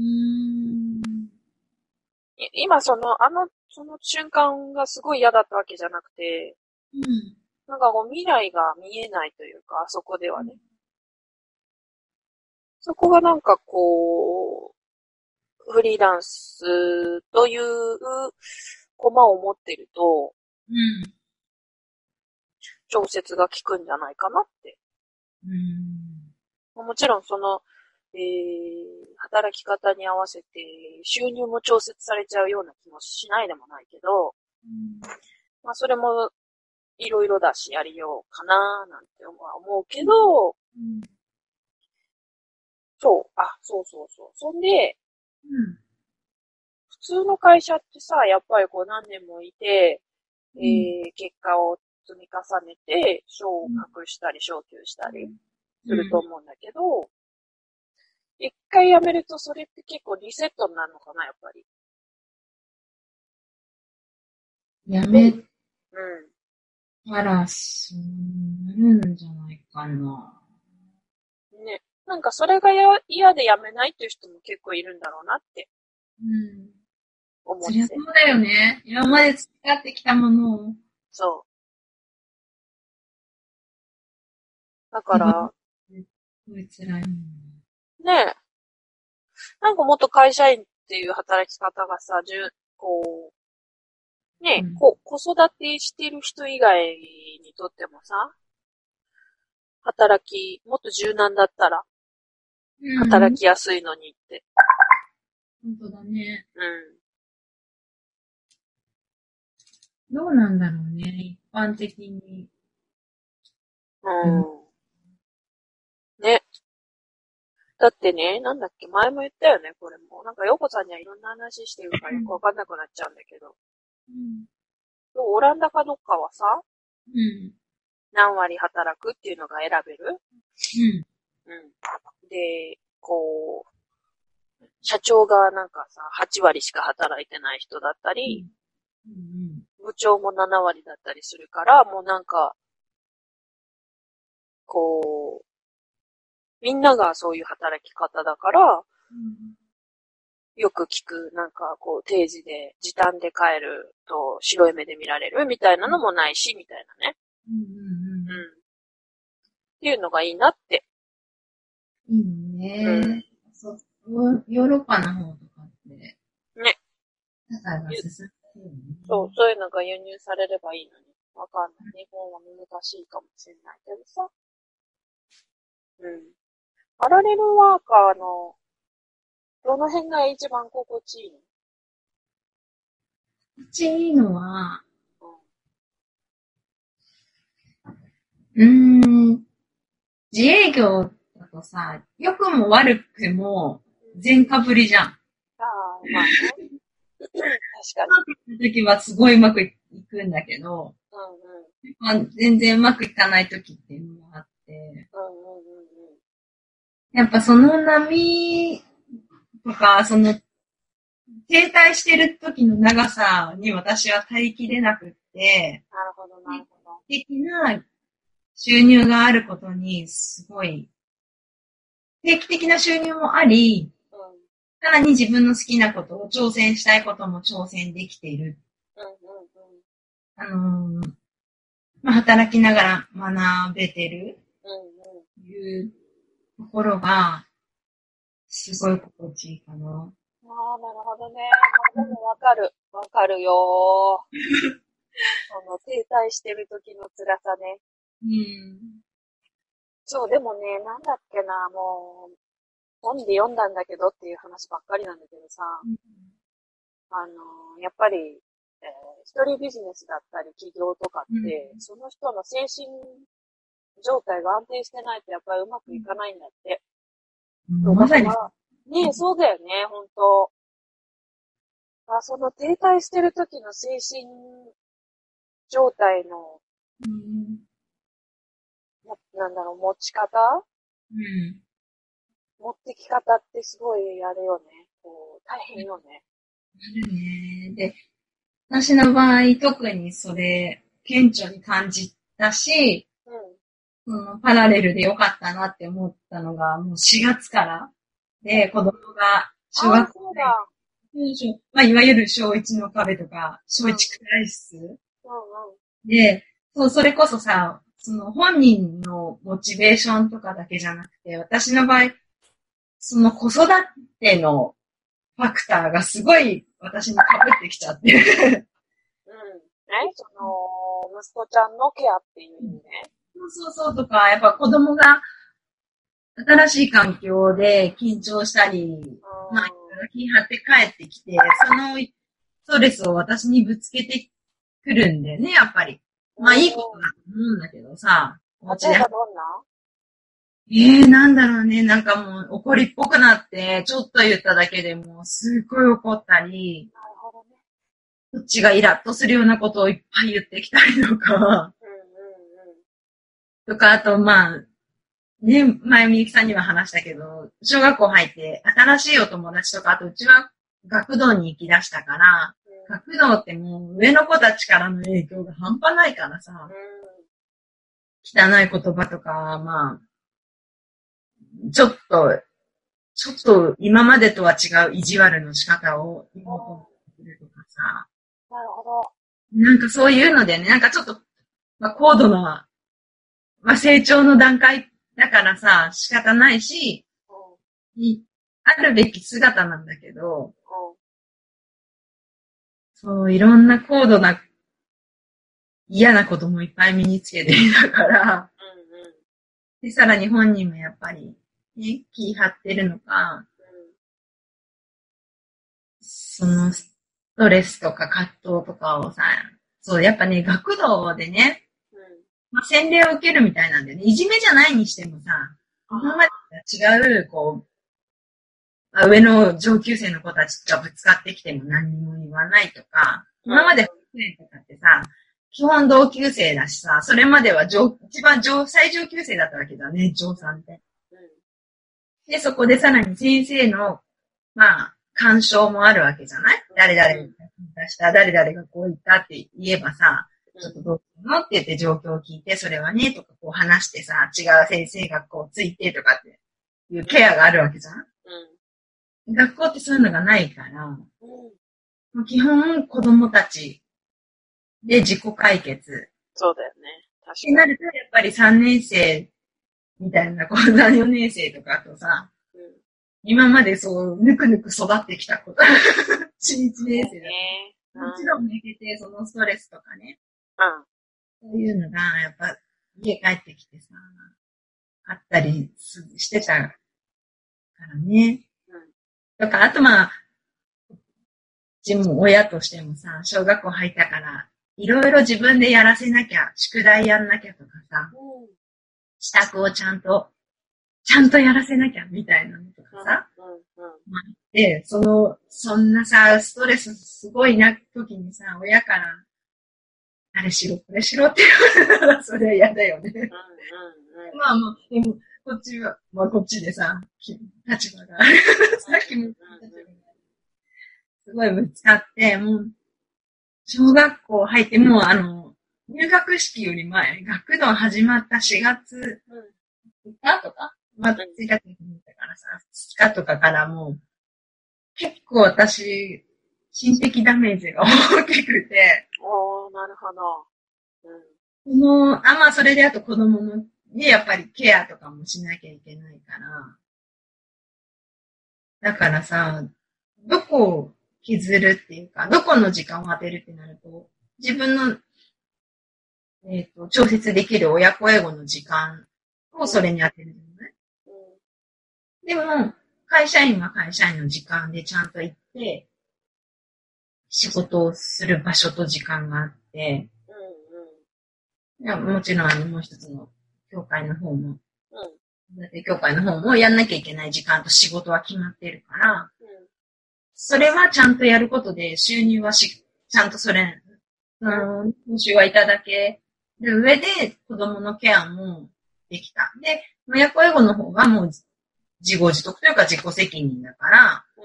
い今その、あの、その瞬間がすごい嫌だったわけじゃなくて、 うん。 なんかこう未来が見えないというか、あそこではね。そこがなんかこう、フリーランスというコマを持ってると、 うん。 調節が効くんじゃないかなって。 うん。 もちろんその、えー、働き方に合わせて収入も調節されちゃうような気もしないでもないけど、まあそれもいろいろだしやりようかななんて思うけど、 うん。 そう、あ、そうそうそう。そんで、 うん。 普通の会社ってさ、やっぱりこう何年もいて、えうん。 ー、結果を積み重ねて、昇うん。 格したり昇給したりするとうん。 思うんだけど、一回辞めるとそれって結構リセットになるのかな、やっぱり。 やめどう？うん。 たら、そうなるんじゃないかな。 ね。なんかそれがや嫌で辞めないっていう人も結構いるんだろうなってうん。 思って。 そりゃそうだよね。今まで培ってきたものをそう。だか手放すら、 ってすごい辛いもんね。 ねえ。なんかもっと会社員っていう働き方がさ、じゅ、こう、ねえ、 うん。 こ、子育てしてる人以外にとってもさ、働き、もっと柔軟だったら、 うん。 働きやすいのにって。 本当だね。 うん。 どうなんだろうね。一般的に。 ううん。 ん。ね。だってね、なんだっけ、前も言ったよね、これも。なんか、ヨコさんにはいろんな話してるからよくわかんなくなっちゃうんだけど。 うん。 オランダかどっかはさ、 うん。 何割働くっていうのが選べる。 うん。 うん。で、こう、社長がなんかさ、はち割しか働いてない人だったり、 うん。うん。 部長もなな割だったりするから、もうなんか、こう、みんながそういう働き方だから、 うん。 よく聞く、なんかこう、定時で、時短で帰ると白い目で見られるみたいなのもないし、みたいなね。 うん。 うん。っていうのがいいなって。 うん。いいうん。 ね。そう、ヨーロッパの方とかって、 ね。 社会が進んでるよそう、 ね。 そういうのが輸入されればいいのに。わかんない。日本は難しいかもしれないけどさ。うん。パラレルワーカーの、どの辺が一番心地いいの？ うちいいのは、 うん。 うーん、自営業だとさ、良くも悪くも全かぶりじゃん。 ああ、まあね。確かに。 その時はすごいうまくいくんだけど、 うんうん。 まあ、全然うまくいかない時っていうのがあって、 うんうんうんやっぱその波とか、その停滞してる時の長さに私は耐えきれなくって、 なるほど、なるほど。 定期的な収入があることにすごい、定期的な収入もあり、 うん。 さらに自分の好きなことを挑戦したいことも挑戦できている。 うんうんあのーまあ、働きながら学べてるうんうん。 というところが、すごい心地いいかな。 ああ、なるほどね。まあ、でもわかる。わかるよー。その、停滞してる時の辛さね。 うん。 そう、でもね、なんだっけな、もう、本で読んだんだけどっていう話ばっかりなんだけどさ、あのーやっぱり、えー一人ビジネスだったり企業とかって、その人の精神状態が安定してないとやっぱりうまくいかないんだって。 うん、まさに、 だから、ねえ、そうだよね、ほんと。あ、その停滞してる時の精神状態の、 うん。 な、なんだろう、持ち方うん。 持ってき方ってすごいあれよね。こう、大変よね。 あるね。で、私の場合、特にそれ、顕著に感じたし、 うん。 そのパラレルで良かったなって思ったのが、もうしがつからで、子供が小ああ、 学校そうだ。 で、まあ、いわゆる小いちの壁とか、小うん。 いちクライシスうんうん。 で、そう、それこそさ、その本人のモチベーションとかだけじゃなくて、私の場合、その子育てのファクターがすごい私に被ってきちゃって。 うん。えその、息子ちゃんのケアっていう意味ね。 そうそうそうとか、やっぱ子供が新しい環境で緊張したり、まあ、気張って帰ってきて、そのストレスを私にぶつけてくるんだよね、やっぱり。まあ、いいことだと思うんだけどさ、お家で。 例えばどんなええー、なんだろうね、なんかもう怒りっぽくなって、ちょっと言っただけでもうすっごい怒ったり、 なるほどね。 こっちがイラッとするようなことをいっぱい言ってきたりとか、 うんうんうん。 とか、あとまあ、ね、前みゆきさんには話したけど、小学校入って新しいお友達とか、あとうちは学童に行き出したから、学童ってもう上の子たちからの影響が半端ないからさ、汚い言葉とか、まあ、ちょっと、ちょっと今までとは違う意地悪の仕方を妹にするとかさ、 なるほど。 なんかそういうのでね、なんかちょっと、まあ、高度な、まあ、成長の段階だからさ、仕方ないし、にあるべき姿なんだけど、そう、いろんな高度な嫌なこともいっぱい身につけていたから、で、さらに本人もやっぱり、ね、気張ってるのか、そのストレスとか葛藤とかをさ、そう、やっぱね、学童でね、まあ、洗礼を受けるみたいなんだよね。いじめじゃないにしてもさ、今までと違う、こう、上の上級生の子たちがぶつかってきても何にも言わないとか、今まで保育園とかってさ、基本同級生だしさ、それまでは上一番上最上級生だったわけだね、上さんって。で、そこでさらに先生の、まあ、干渉もあるわけじゃない誰々が出した、誰々がこう言ったって言えばさ、ちょっとどうするのって言って状況を聞いて、それはね、とかこう話してさ、違う先生がこうついてとかっていうケアがあるわけじゃん、うん、学校ってそういうのがないから、うん、基本子供たちで自己解決。 そうだよね。確かに。ってなると、やっぱりさんねん生みたいな子、さん、よねん生とかとさ、うん、今までそう、ぬくぬく育ってきた子と、しいちねん生だね。もちろん抜けて、そのストレスとかね。うん。そういうのが、やっぱ、家帰ってきてさ、あったりしてたからね。うん。とか、あとまあ、うちも親としてもさ、小学校入ったから、いろいろ自分でやらせなきゃ、宿題やんなきゃとかさ、うん、支度をちゃんと、ちゃんとやらせなきゃ、みたいなのとかさ、うんうんうん、で、その、そんなさ、ストレスすごいな時にさ、親から、あれしろ、これしろって言われたら、それは嫌だよね。うんうんうん、まあまあ、でも、こっちは、まあこっちでさ、立場がある。さっきも、すごいぶつかって、もう、小学校入って、もうあの、入学式より前、学童始まったしがつついたとか、まあ、ついたって言ったからさ、ついたとかからもう、 結構私、心的ダメージが大きくて、 おー、なるほど。うん。 この、あ、まあそれであと子供の、ね、やっぱりケアとかもしなきゃいけないから、だからさ、どこを削るっていうか、どこの時間を当てるってなると、自分の、えっと、調節できる親子英語の時間をそれに当てるじゃない？でも、会社員は会社員の時間でちゃんと行って、仕事をする場所と時間があって、いやもちろんあのもう一つの教会の方も、教会の方もやんなきゃいけない時間と仕事は決まってるから、それはちゃんとやることで収入はし、ちゃんとそれ、うん、報酬はいただける上で子供のケアもできた。で、親子英語の方がもう自業自得というか自己責任だから、うん、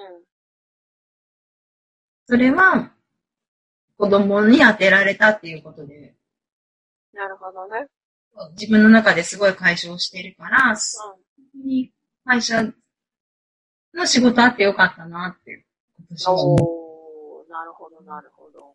それは子供に当てられたっていうことで。 なるほどね。 自分の中ですごい解消してるから、うん、会社の仕事あってよかったなっていう。 おー、なるほど、なるほど。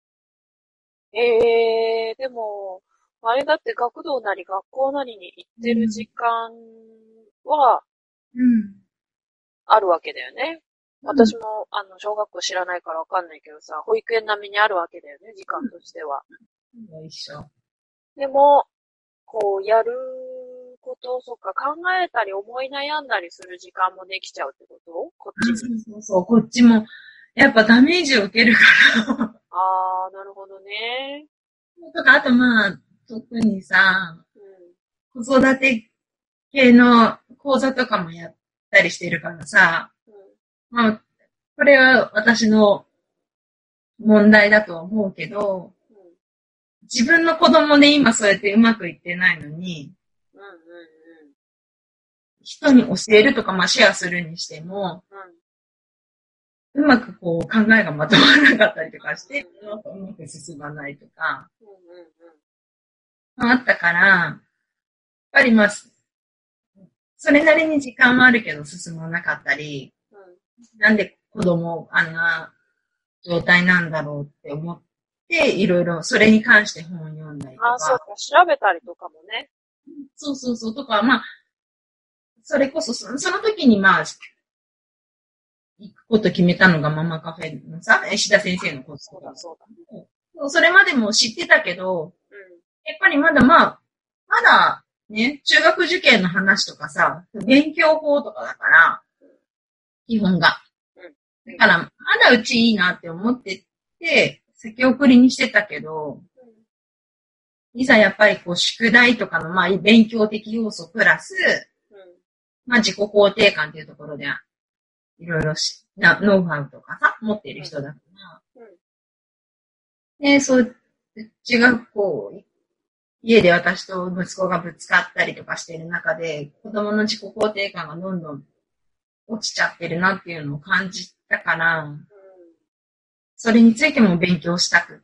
えー、でも、あれだって学童なり学校なりに行ってる時間は、 うん。 あるわけだよね。私も、あの、小学校知らないからわかんないけどさ、保育園並みにあるわけだよね、時間としては。 うん、一緒。 でも、こう、やることを、そっか、考えたり思い悩んだりする時間もできちゃうってこと？こっちに。 そうそうそう、こっちも、やっぱダメージを受けるから。 あー、なるほどね。 とか、あとまあ、特にさ、うん、子育て系の講座とかもやったりしてるからさ、うん、まあ、これは私の問題だとは思うけど、うん、自分の子供で今そうやってうまくいってないのに、うんうんうん、人に教えるとか、まあシェアするにしても、うん、うまくこう考えがまとまらなかったりとかして、うまく進まないとか、うんうんうん、あったから、やっぱりまあ、それなりに時間はあるけど進まなかったり、うん、なんで子供あんな状態なんだろうって思って、いろいろそれに関して本を読んだりとか。 あ、そうか、調べたりとかもね。 そうそうそう、とか、まあ、それこそそ、その時にまあ、行くこと決めたのがママカフェのさ、石田先生のこと。 そうだ、そうだ。それまでも知ってたけど、うん、やっぱりまだまあ、まだね、中学受験の話とかさ、勉強法とかだから、基本が。だから、まだうちいいなって思ってて、先送りにしてたけど、いざやっぱりこう宿題とかのまあ勉強的要素プラス、まあ自己肯定感っていうところで、いろいろしな、ノウハウとかさ、持っている人だから。で、そう、うちがこう、家で私と息子がぶつかったりとかしている中で、子供の自己肯定感がどんどん落ちちゃってるなっていうのを感じたから、うん、それについても勉強したくって、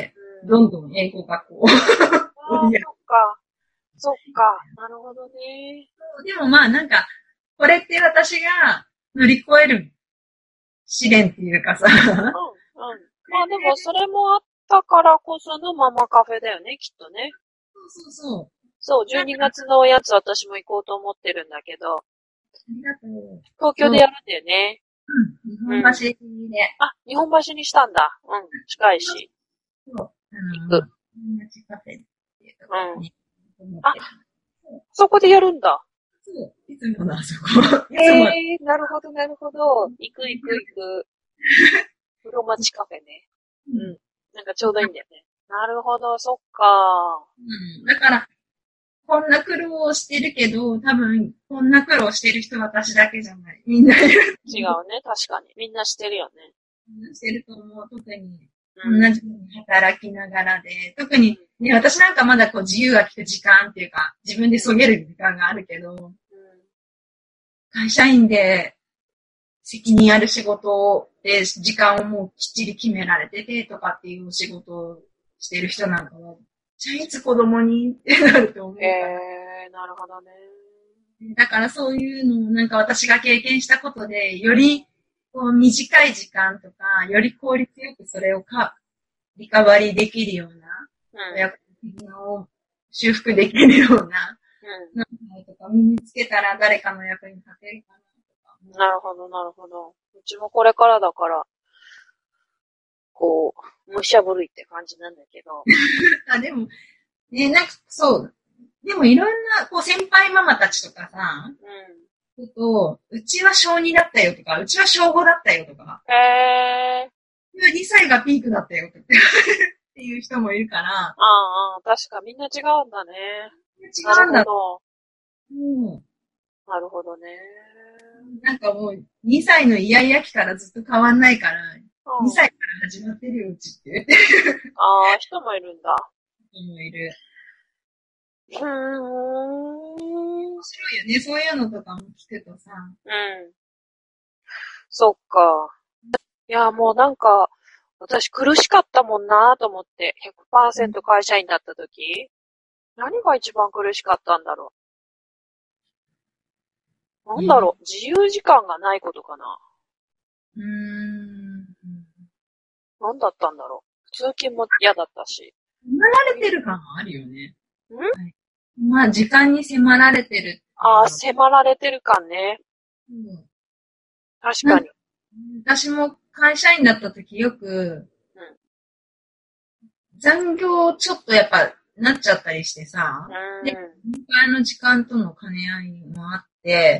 うん、どんどん英語がこう。 ああ、そっか。そっか。なるほどね。 でもまあなんか、これって私が乗り越える試練っていうかさ。うん、うん。 まあでもそれもあったからこそのママカフェだよね、きっとね。 そうそうそう。 そう、じゅうにがつのやつ私も行こうと思ってるんだけど。 ありがとう。 東京でやるんだよね。 うん。日本橋で、 うん。あ、日本橋にしたんだ。うん。近いし。 そう。あの、日本橋カフェっていうところに、 うん。あ、そこでやるんだ。 そう。いつものあそこ。 ええー、なるほど、なるほど。行く行く行く。室町カフェね。うん。なんかちょうどいいんだよね。なるほど、そっか。 うん。だから、こんな苦労をしてるけど、多分、こんな苦労してる人私だけじゃない。みんないる。 違うね、確かに。みんなしてるよね。 みんなしてると思う。特に、同じように働きながらで、特に、ね、私なんかまだこう自由が利く時間っていうか、自分でそげる時間があるけど、うん、会社員で責任ある仕事で時間をもうきっちり決められててとかっていう仕事をしてる人なんかは、じゃあいつ子供にってなると思うから。 えー、なるほどね。 だからそういうのをなんか私が経験したことで、よりこう短い時間とか、より効率よくそれをか、リカバリーできるような、 うん。 親子絆を修復できるような、 うなんかとか身につけたら誰かの役に立てるかなとか。 ん。なるほど、なるほど。うちもこれからだから、こう、武者震いって感じなんだけど。 あ、でも、ね、なんかそう。でもいろんな、こう先輩ママたちとかさ、 うちょっと、うちは小にだったよとか、うちは小ごだったよとか、 ん。へー。 にさいがピークだったよっていう人もいるから、 ああ、確かみんな違うんだね。 違なうんだ。 るほもど。なるほどね。 う、なんかもう、にさいのイヤイヤ期からずっと変わんないから、 うん。 にさいから始まってるよ、うちって言ってああ、人もいるんだ。 る人もいる。 うーん。 面白いよね、そういうのとかも聞くとさ。 うん。そっか。いや、もうなんか、私苦しかったもんなと思って、ひゃくパーセント会社員だった時、何が一番苦しかったんだろう。なんだね、 ろう、自由時間がないことかな。 うーん。 何だったんだろう。通勤も嫌だったし。 迫られてる感はあるよね。 んはい。まあ、時間に迫られてるっていうああ、 の。 迫られてる感ね。 うん、 確かに。 なんか私も会社員だった時よく、 うん。 残業ちょっとやっぱなっちゃったりしてさ、 うで、 ーん。 迎えの時間との兼ね合いもあって、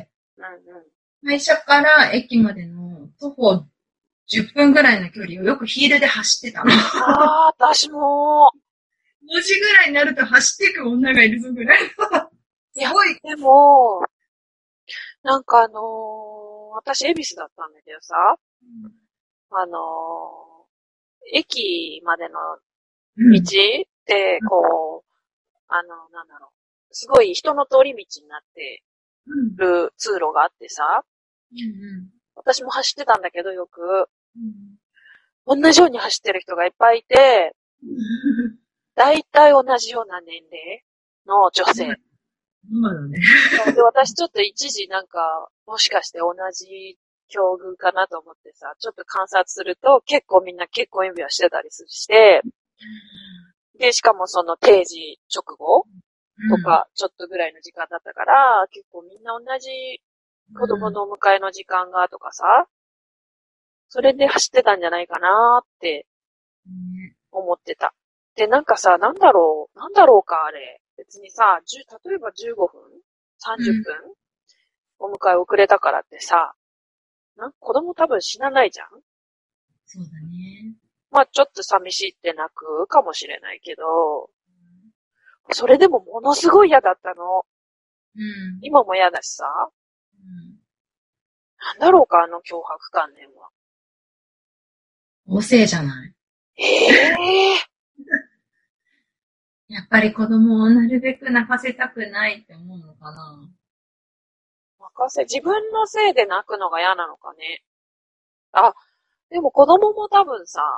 うんうん。 会社から駅までの徒歩じゅっぷんぐらいの距離をよくヒールで走ってたの。 ああ、私も。 ごじぐらいになると走っていく女がいるぞぐらいの。 いや、 すごい。 でも、なんかあのー私、恵比寿だったんだけどさ、あのー駅までの道うん。 って、こう、あの、なんだろう、すごい人の通り道になってうん。 る通路があってさ、 うん私も走ってたんだけど、よく、 うん。 同じように走ってる人がいっぱいいて、だいたい同じような年齢の女性。 そうだね。 で、私ちょっと一時なんか、もしかして同じ境遇かなと思ってさ、ちょっと観察すると、結構みんな結婚指輪してたりして、で、しかもその定時直後とか、ちょっとぐらいの時間だったから、結構みんな同じ子供のお迎えの時間がとかさ、それで走ってたんじゃないかなってね、 思ってた。で、なんかさ、なんだろう、なんだろうか、あれ。別にさ、じゅ例えばじゅうごふん ?さんじゅっぷん、お迎え遅れたからってさ、なん子供多分死なないじゃん。 そうだね。 まあちょっと寂しいって泣くかもしれないけど、それでもものすごい嫌だったの。 うん。 今も嫌だしさ、 うん。 なんだろうか、あの脅迫観念は。 旺盛じゃない。 ええー、 やっぱり子供をなるべく泣かせたくないって思うのかな。 任せ、自分のせいで泣くのが嫌なのかね。あ、でも子供も多分さ、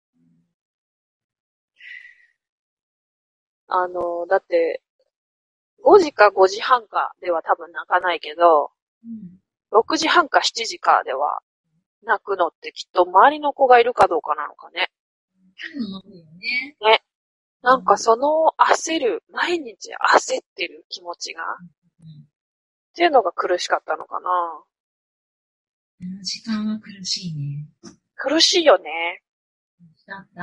あの、だって、ごじかごじはんかでは多分泣かないけど、 うん。 ろくじはんかしちじかでは泣くのってきっと周りの子がいるかどうかなのかね。 そういうのもあるよね。 ね。 うん。 なんかその焦る、毎日焦ってる気持ちが、っうん。 ていうのが苦しかったのかな。 あの時間は苦しいね。 苦しいよね。 だった。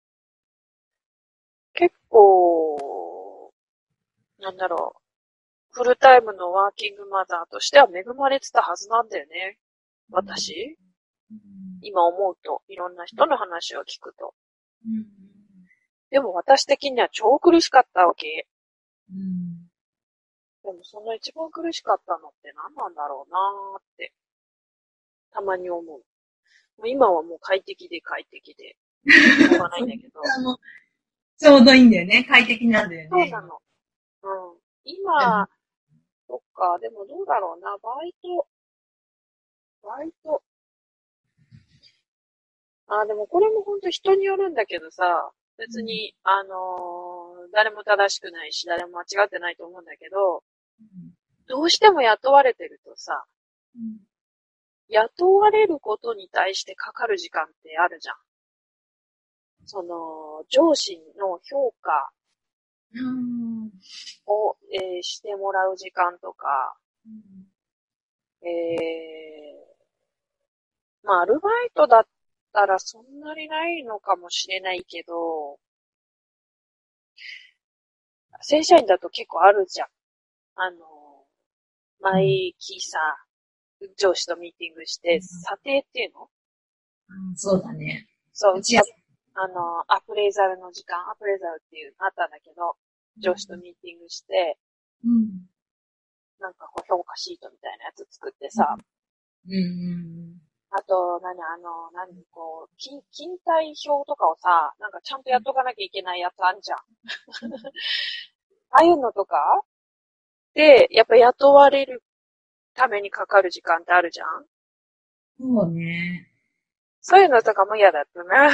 結構、なんだろう。フルタイムのワーキングマザーとしては恵まれてたはずなんだよね。私うん。 今思うと、いろんな人の話を聞くと。 うん。 でも私的には超苦しかったわけ。 うん。 でもその一番苦しかったのって何なんだろうなーって、たまに思う。もう今はもう快適で快適で、しょうがないんだけど。 あの、ちょうどいいんだよね。快適なんだよね、今。 そうなの。うん。今、そっか、でもどうだろうな、バイト、バイト。あ、でもこれもほんと人によるんだけどさ、別に、あのー誰も正しくないし、誰も間違ってないと思うんだけど、どうしても雇われてるとさ、 うん。 雇われることに対してかかる時間ってあるじゃん。その、上司の評価うん。 を、えーしてもらう時間とか、 うん。 えー、まあ、アルバイトだったらそんなにないのかもしれないけど、正社員だと結構あるじゃん。あの、毎期さ、上司とミーティングして、査定っていうのうん、そうだね。 そう、 うちや、 あの、アプレイザルの時間、アプレイザルっていうのあったんだけど、上司とミーティングして、 うん。 なんかこう評価シートみたいなやつ作ってさ、 うん。うん。 あと、何、あの、何、こう、勤、勤怠表とかをさ、なんかちゃんとやっとかなきゃいけないやつあんじゃん。ああいうのとかで、やっぱ雇われるためにかかる時間ってあるじゃん。 そうね。 そういうのとかも嫌だったな。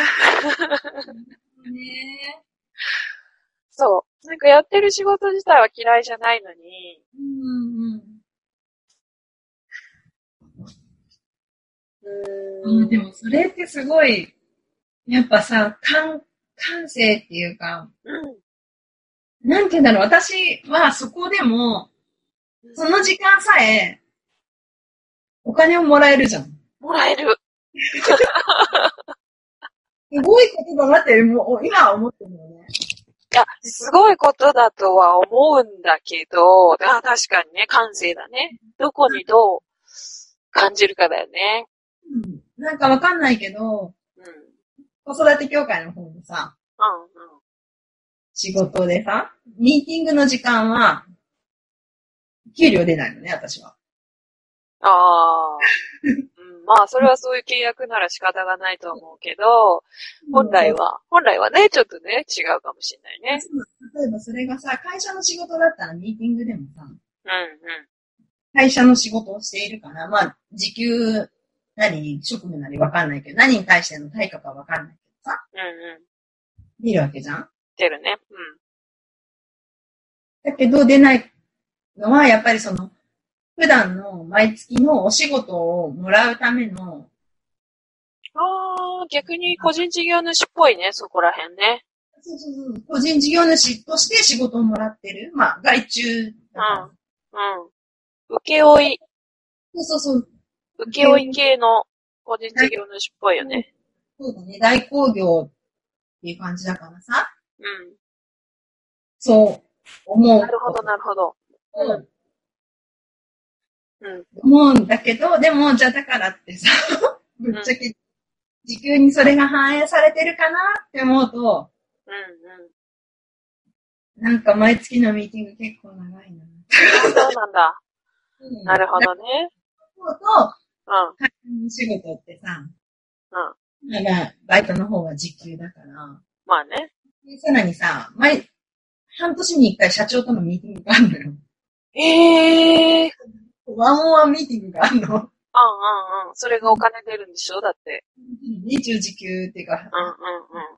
ね。 そう。なんかやってる仕事自体は嫌いじゃないのに、 うんうん。 うあ、 ーん、 でもそれってすごい、やっぱさ、感、感性っていうか、 うん、 なんて言うんだろう、私はそこでも、その時間さえ、お金をもらえるじゃん。すもらえる。 ごいことだなって、もう、今は思ってるよね。 いや、すごいことだとは思うんだけど、あ、確かにね、感性だね。どこにどう感じるかだよね。 うん。なんかわかんないけど、 うん。 子育て協会の方でさ、 うんうん。 仕事でさ、ミーティングの時間は、給料出ないのね、私は。 ああ。うん、まあ、それはそういう契約なら仕方がないと思うけど、本そうそう。 来は、本来はね、ちょっとね、違うかもしれないね。 例えばそれがさ、会社の仕事だったらミーティングでもさ、 うんうん。 会社の仕事をしているから、まあ、時給なり、職務なりわかんないけど、何に対しての対価かわかんないけどさ、 うんうん。 見るわけじゃん。 出るね。うん。 だけど出ないのは、やっぱりその、普段の毎月のお仕事をもらうための、 ああ、逆に個人事業主っぽいね、そこら辺ね。 そうそうそう、個人事業主として仕事をもらってる。まあ、外注だから。 うん。うん。請負い、 そうそうそう。 請負い系の個人事業主っぽいよね。 そうだね。代行業っていう感じだからさ。 うん。 そう思うこなるほど、なるほど。うとん。うん。 思うんだけど、でも、じゃあだからってさ、ぶうん。 っちゃけ時給にそれが反映されてるかなって思うと、 うん。うん。 なんか毎月のミーティング結構長いな。 あ、そうなんだ。 うん。 なるほだどね。 思うと、 うん。 会社の仕事ってさ、 うん。 まだバイトの方は時給だから、 まあね。 でさらにさ、毎、半年に一回社長とのミーティングがあるのよ。 ええー。 ワンオンワンミーティングがあるの。 うんうんうん。それがお金出るんでしょだって。 日中時給っていうか、 うんうんうん。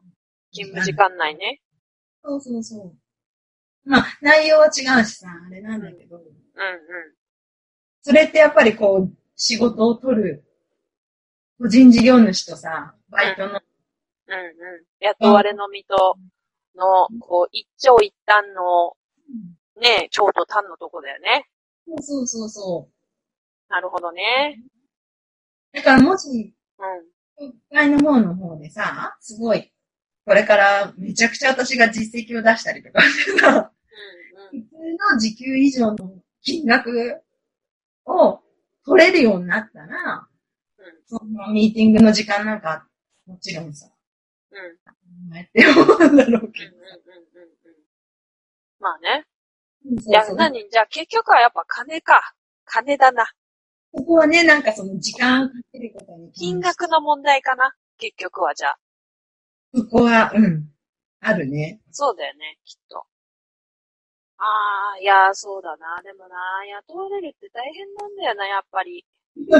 勤務時間内ね。 そうそうそう。まあ、内容は違うしさ、あれなんうん。うんだけど、 うん。 それってやっぱりこう、仕事を取る個人事業主とさ、バイトの、 うんうん。雇われの身との、こう、一長一短の、ね、長と短のとこだよね。 そうそうそうそなるほどね。 う。だからもし、 うん。 国会の方の方でさ、すごい、これからめちゃくちゃ私が実績を出したりとかしてさ、 うん普通の時給以上の金額を取れるようになったら、 うん。うん。 そのミーティングの時間なんか、もちろんさ、 うん。うんやって思うんだろうけど。 うんうんうん。まあね。じゃあそうそう。 何じゃあ結局はやっぱ金か。金だな。 ここはね、なんかその時間をかけることに金関して、 額の問題かな。結局はじゃあ。 ここは、うん、あるね。 そうだよね、きっと。ああ、いやー、そうだな。でもな、雇われるって大変なんだよな、やっぱり。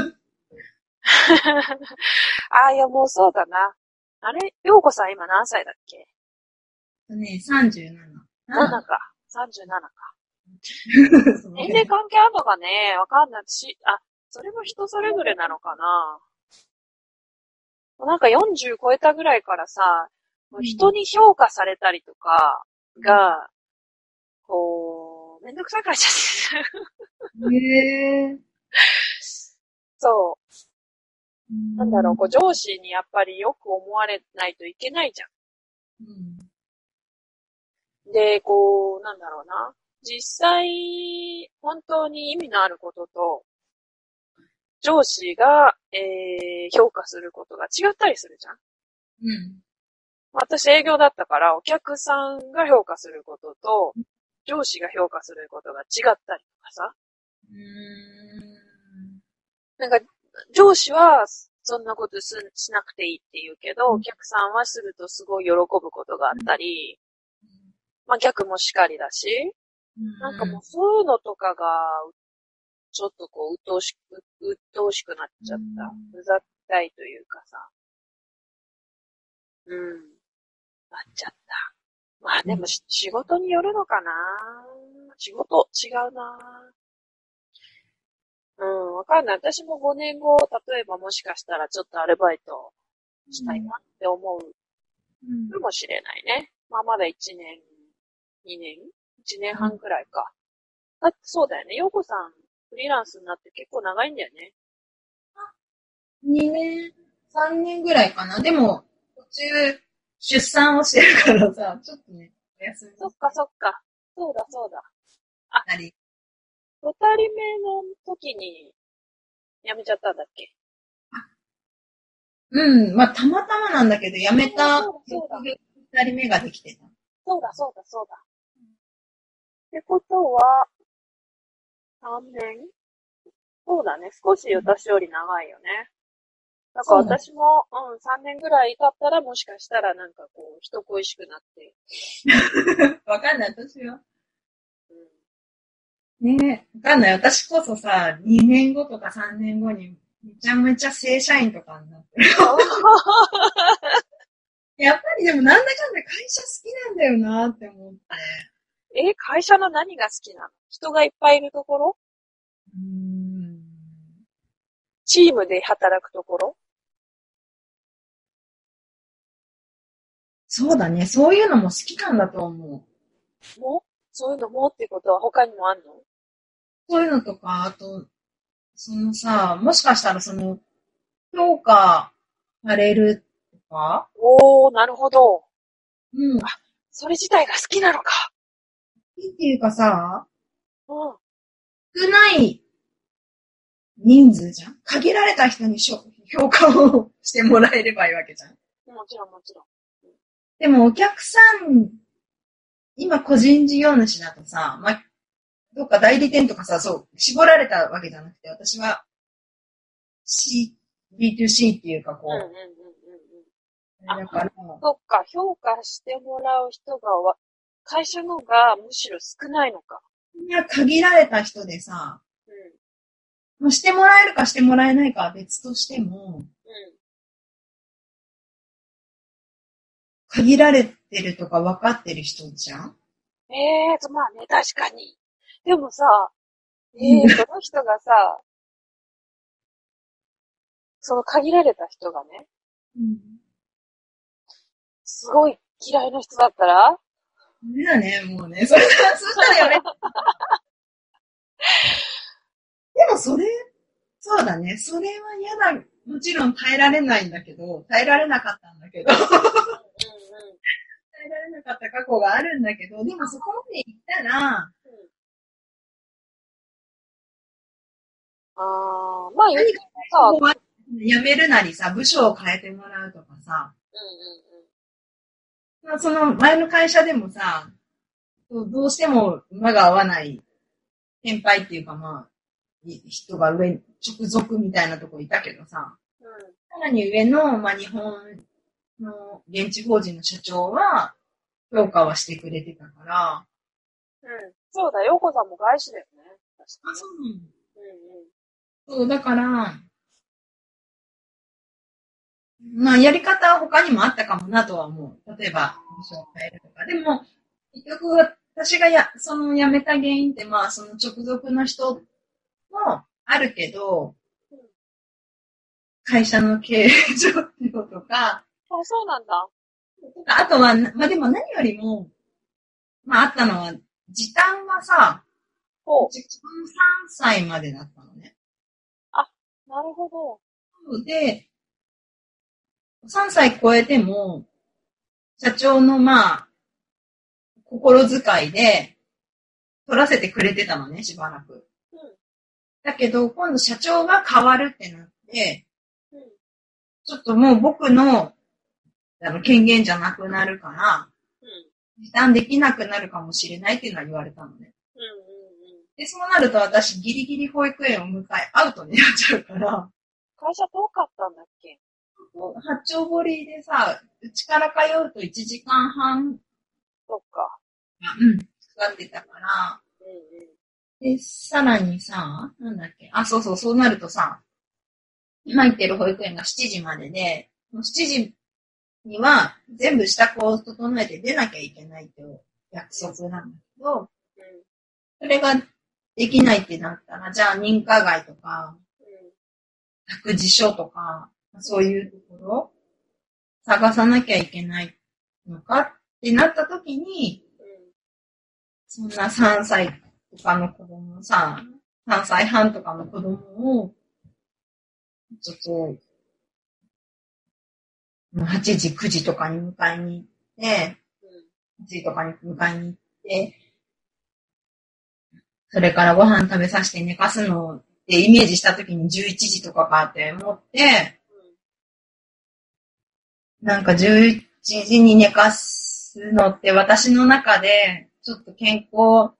ああ、いや、もうそうだな。あれようこさん今何歳だっけ？ ね、さんじゅうなな。 なな か。さんじゅうななか。 その年齢関係あるのかねわかんないし、あ、 それも人それぞれなのかな。なんかよんじゅう超えたぐらいからさ、もう人に評価されたりとかが、こう、めんどくさくなっちゃって。 へえ。 そう。 うんなんだろう、こう上司にやっぱりよく思われないといけないじゃうんん。で、こう、なんだろうな。実際、本当に意味のあることと、上司が、えー、評価することが違ったりするじゃん。 うん。 私営業だったから、お客さんが評価することと、上司が評価することが違ったりとかさ。 うーん。 なんか、上司は、そんなことすしなくていいって言うけど、お客さんはするとすごい喜ぶことがあったり、まあ逆もしかりだし、なんかもうそういうのとかが、ちょっとこう、鬱陶しく、鬱陶しくなっちゃった。うざったいというかさ。うん。なっちゃった。まあでもし仕事によるのかな。仕事、違うな。うん、わかんない。私もごねんご、例えばもしかしたらちょっとアルバイトしたいなって思ううんかもしれないね。まあまだいちねん、にねん ?いち 年半くらいか。だってそうだよね。ヨうこさん、フリーランスになって結構長いんだよね。 にねん、さんねんぐらいかな。でも、途中、出産をしてるからさ、ちょっとね、お休みそっかそっか。そうだそうだ。 なり。 二人目の時に辞めちゃったんだっけ？ うん、まあ、たまたまなんだけど、辞めたそうだ翌月二人目ができてた。 そうだそうだそうだ。ってことは、さんねん？そうだね。少し私より長いよね。なんか私も、うん、さんねんぐらい経ったらもしかしたらなんかこう、人恋しくなって。 わかんない、私は。 うん、 ねえ、わかんない。私こそさ、にねんごとかさんねんごにめちゃめちゃ正社員とかになってる。やっぱりでもなんだかんだ会社好きなんだよなって思って。 え、会社の何が好きなの？人がいっぱいいるところ？ うーんチームで働くところ？ そうだね。そういうのも好きなんだと思う。 もそういうのもってことは他にもあんの？ そういうのとか、あと、そのさ、もしかしたらその、評価されるとか、 おー、なるほど。 うん。好それ自体が好きなのか。 きっていうかさ、 うん。 少ない人数じゃん。限られた人にしょ評価をしてもらえればいいわけじゃん。 もちろんもちろん。 でもお客さん、今個人事業主だとさ、まあ、どっか代理店とかさ、そう、絞られたわけじゃなくて、私は C、ビーツーシー っていうかこうんうんうんうんう、 うん。あ、 だから、 そっか、評価してもらう人がわ、会社のがむしろ少ないのか。 みんな限られた人でさ、 うん。 もうしてもらえるかしてもらえないかは別としても、 うん。 限られてるとか分かってる人じゃん。 ええーと、まあね、確かに。でもさ、ええー、その人がさ、その限られた人がね、 うん。 すごい嫌いな人だったら？ ダメだね、もうね。それ、そしたらやめ。でもそれ、そうだね。それは嫌だ。もちろん耐えられないんだけど、耐えられなかったんだけど、耐うんうん。 えられなかった過去があるんだけど、でもそこまで行ったら、 うん、ああ、まあ言って何かもさ、 ここは辞めるなりさ、部署を変えてもらうとかさ、 うんまあその前の会社でもさ、どうしても馬が合わない先輩っていうかまあ、人が上、直属みたいなとこいたけどさ、 うんうん。 さらに上の、まあ、日本の現地法人の社長は評価はしてくれてたから、 うん。そうだ、ヨうこさんも外資だよね。確かあ、 ね。 そうなの。 うんうん。 そう、だから、まあ、やり方は他にもあったかもなとは思う。例えば、部署を変えるとか。でも、結局、私がや、その辞めた原因って、まあ、その直属の人もあるけど、 会社の経営状況とか、 あ、そうなんだ。 とかあとは、まあでも何よりも、まああったのは、時短がさ、 ほう。 うちさんさいまでだったのね。 あ、なるほど。 で、さんさい超えても、社長のまあ、心遣いで、取らせてくれてたのね、しばらく。 うん。 だけど、今度社長が変わるってなって、 うん。 ちょっともう僕の、あの、権限じゃなくなるから、 うん。 時短できなくなるかもしれないっていうのは言われたのね。 うん。うん。 で、そうなると私ギリギリ保育園を迎えアウトになっちゃうから、 会社遠かったんだっけ？ 八丁堀でさ、うちから通うといちじかんはん、 そっか。 うん、かかってたから、 うんで、さらにさ、なんだっけ、あ、そうそう、そうなるとさ、入ってる保育園がしちじまでで、もうしちじには全部支度を整えて出なきゃいけないっていう約束なんだけど、 うん。 それができないってなったら、じゃあ認可外とか、 うん。 託児所とか、そういうところ探さなきゃいけないのかってなった時に、 うん。 そんなさんさいとかの子供さ、さんさいはんとかの子供を、ちょっと、はちじ、くじとかに迎えに行って、はちじとかに迎えに行って、それからご飯食べさせて寝かすのってイメージした時にじゅういちじとかかって思って、なんかじゅういちじに寝かすのって私の中でちょっと健康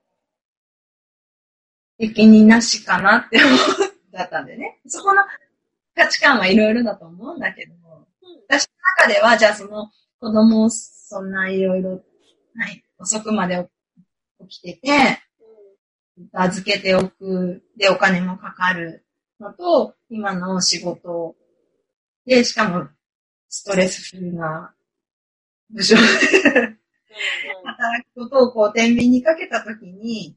的になしかなって思ったんでね。そこの価値観はいろいろだと思うんだけども、私の中ではじゃあその子供をそんないろいろ、はい、遅くまで起きてて、預けておく、でお金もかかるのと、今の仕事で、しかもストレスフルな部署で働くことをこう、天秤にかけたときに、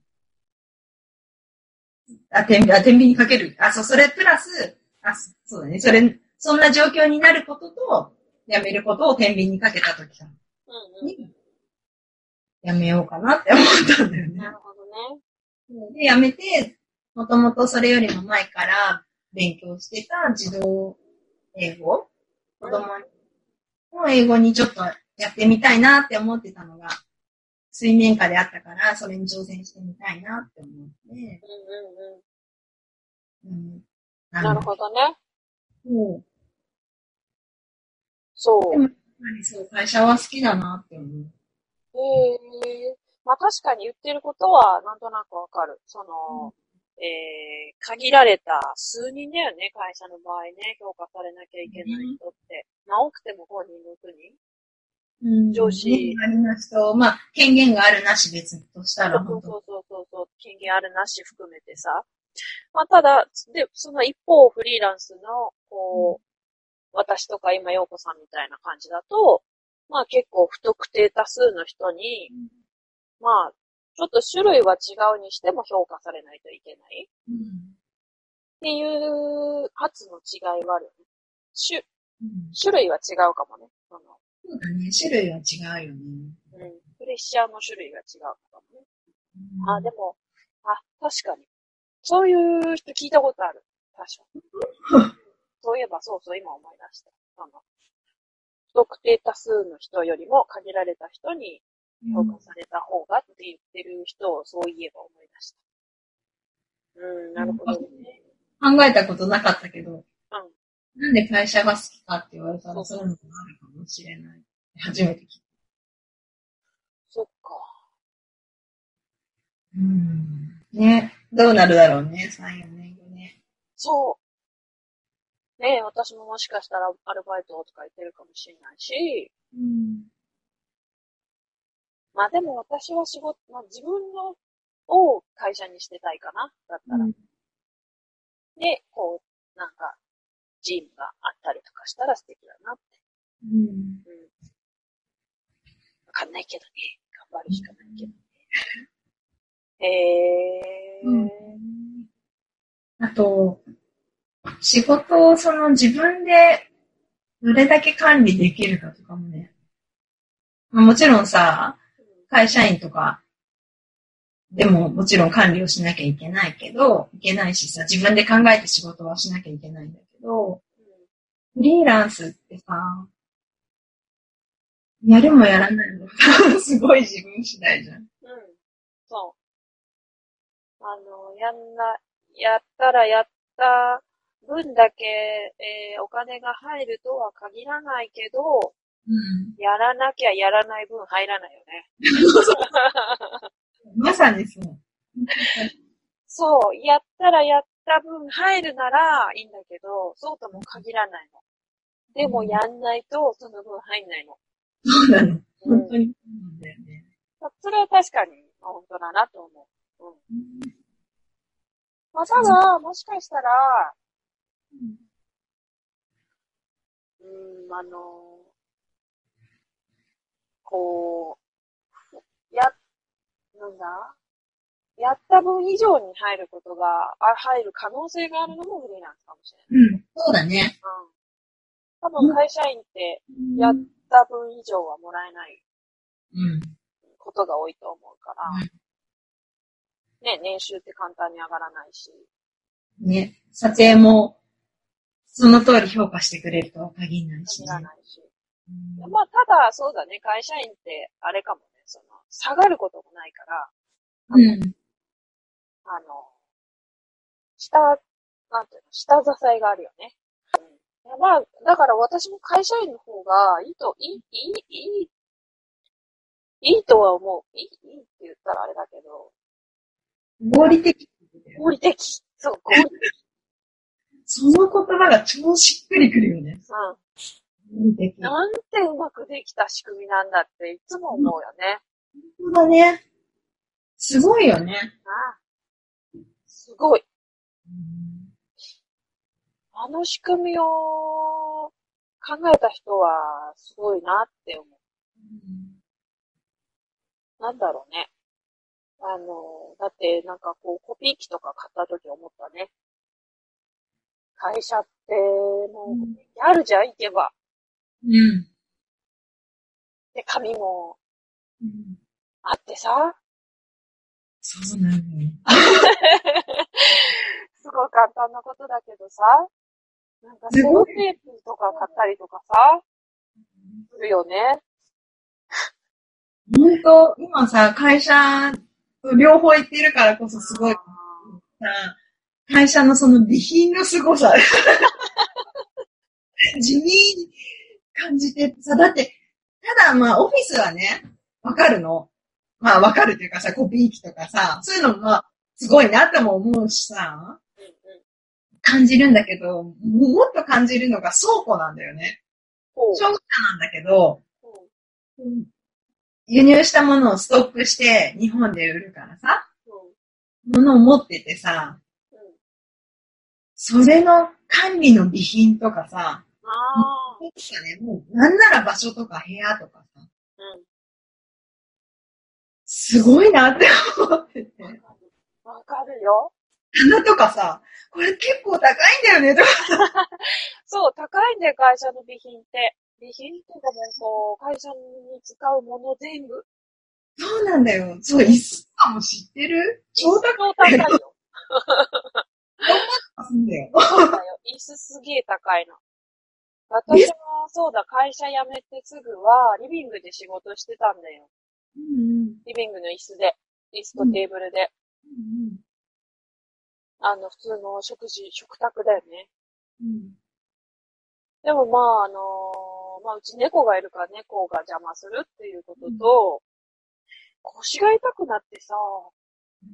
あ、天秤、あ、天秤にかける。あ、そう、それプラス、あ、そうだね。それ、そんな状況になることと、やめることを天秤にかけたときに、やめようかなって思ったんだよね。 なるほどね。 で、やめて、もともとそれよりも前から勉強してた児童英語、子供の英語にちょっとやってみたいなって思ってたのが、水面下であったから、それに挑戦してみたいなって思って。 うんうんうん。うん、なるほどね。 そう。 そう。 でも、やっぱりそう、会社は好きだなって思う。 へえ。まあ確かに言ってることはなんとなくわかる。その、えー、限られた数人だよね、会社の場合ね、評価されなきゃいけない人って。まあ多くてもごにん、ろくにん。 うん、 上司。 権限がありなしと、まあ、権限があるなし別としたら、 そうそうそうそうそう、権限あるなし含めてさ。まあただ、で、その一方フリーランスの、こう、私とか今、陽子さんみたいな感じだと、まあ結構不特定多数の人に、うん、まあ、ちょっと種類は違うにしても評価されないといけない。うん、っていう発の違いはあるよね。種、うん、種類は違うかもね。そのそうだね。種類は違うよね。 うん。プレッシャーの種類が違うかもね。うん、あ、でも、あ、確かに。そういう人聞いたことある。確かに。そういえばそうそう今思い出した。あの、不特定多数の人よりも限られた人に評価された方がって言ってる人をそういえば思い出した。うん、なるほどね。 考えたことなかったけど、 うん。 なんで会社が好きかって言われたらそういうのもあるかもしれない。初めて聞いた。 そっか。 うん。ね。どうなるだろうね、さん、よねんごね。 そう。ねえ、私ももしかしたらアルバイトとか言ってるかもしれないし、うん、まあでも私は仕事、まあ自分のを会社にしてたいかな、だったら。うん、で、こう、なんか、チームがあったりとかしたら素敵だなって。うん。うん。わかんないけどね。頑張るしかないけどね。へえー。 うん。あと、 仕事をその自分でどれだけ管理できるかとかもね。もちろんさ、会社員とかでももちろん管理をしなきゃいけないけど、いけないしさ、自分で考えて仕事はしなきゃいけないんだけど、フリーランスってさ、やるもやらないのすごい自分次第じゃん。うん。 そう。あの、やんな、やったらやった分だけ、えー、お金が入るとは限らないけど、うん、やらなきゃやらない分入らないよね。 まさにそう。 そう、やったらやった分入るならいいんだけど、そうとも限らないの。でもやんないとその分入んないの。 そうなの。本当にそうなんだよね。 それは確かに本当だなと思う。うん。まあ、ただ、もしかしたら、うん、うーん、あの、こう、や、なんだやった分以上に入ることが、あ入る可能性があるのもフリーランスかもしれない。 うん、そうだね。 うん。多分会社員って、やった分以上はもらえないことが多いと思うから、うん、ね、年収って簡単に上がらないし。ね、 査定も、その通り評価してくれるとは限らないし、ね。限らないし。 うん、まあ、ただ、そうだね、会社員って、あれかもね、その、下がることもないから、 うん。 あの、下、なんていうの、下支えがあるよね。うん、まあ、だから私も会社員の方がいいと、いい、いい、いい、いいとは思う。いい、いいって言ったらあれだけど。 合理的。 合理的。そう、合理的。 その言葉が超しっくりくるよね。 うん。合理的。なんてうまくできた仕組みなんだっていつも思うよね。 本当だね。すごいよね。 ああ、すごい。あの仕組みを考えた人はすごいなって思う。うん、なんだろうね。あの、だってなんかこうコピー機とか買った時思ったね。会社ってもうやるじゃん、行けば。 うん。 で、紙もあってさ。 そうなのよ。 すごい簡単なことだけどさ。なんかセロテープとか買ったりとかさ。するよね。 ほんと、今さ、会社と両方行ってるからこそすごい。会社のその備品の凄さ。地味に感じてさ、だって、ただまあオフィスはね、わかるの。まあわかるというかさ、コピー機とかさ、そういうのもまあ、すごいなっても思うしさ、感じるんだけど、もっと感じるのが倉庫なんだよね。消費者なんだけど、うん、輸入したものをストックして日本で売るからさ、うん、物を持っててさ、うん、それの管理の備品とかさ、あね、もうなんなら場所とか部屋とかさ、うん、すごいなって思ってて。 わかるよ。 棚とかさ、これ結構高いんだよねとか。 そう、高いんだよ、会社の備品って。備品とかもこう、会社に使うもの全部。 そうなんだよ。そう、椅子とかも知ってる？ 超高いよ。 そうだよ。 そうだよ。椅子すげえ高いの。私もそうだ、会社辞めてすぐは、リビングで仕事してたんだよ。うんうん、リビングの椅子で、椅子とテーブルで。うんうん、あの、普通の食事、食卓だよね。うん、でもまあ、あのー、まあ、うち猫がいるから猫が邪魔するっていうことと、うん、腰が痛くなってさ、 うん、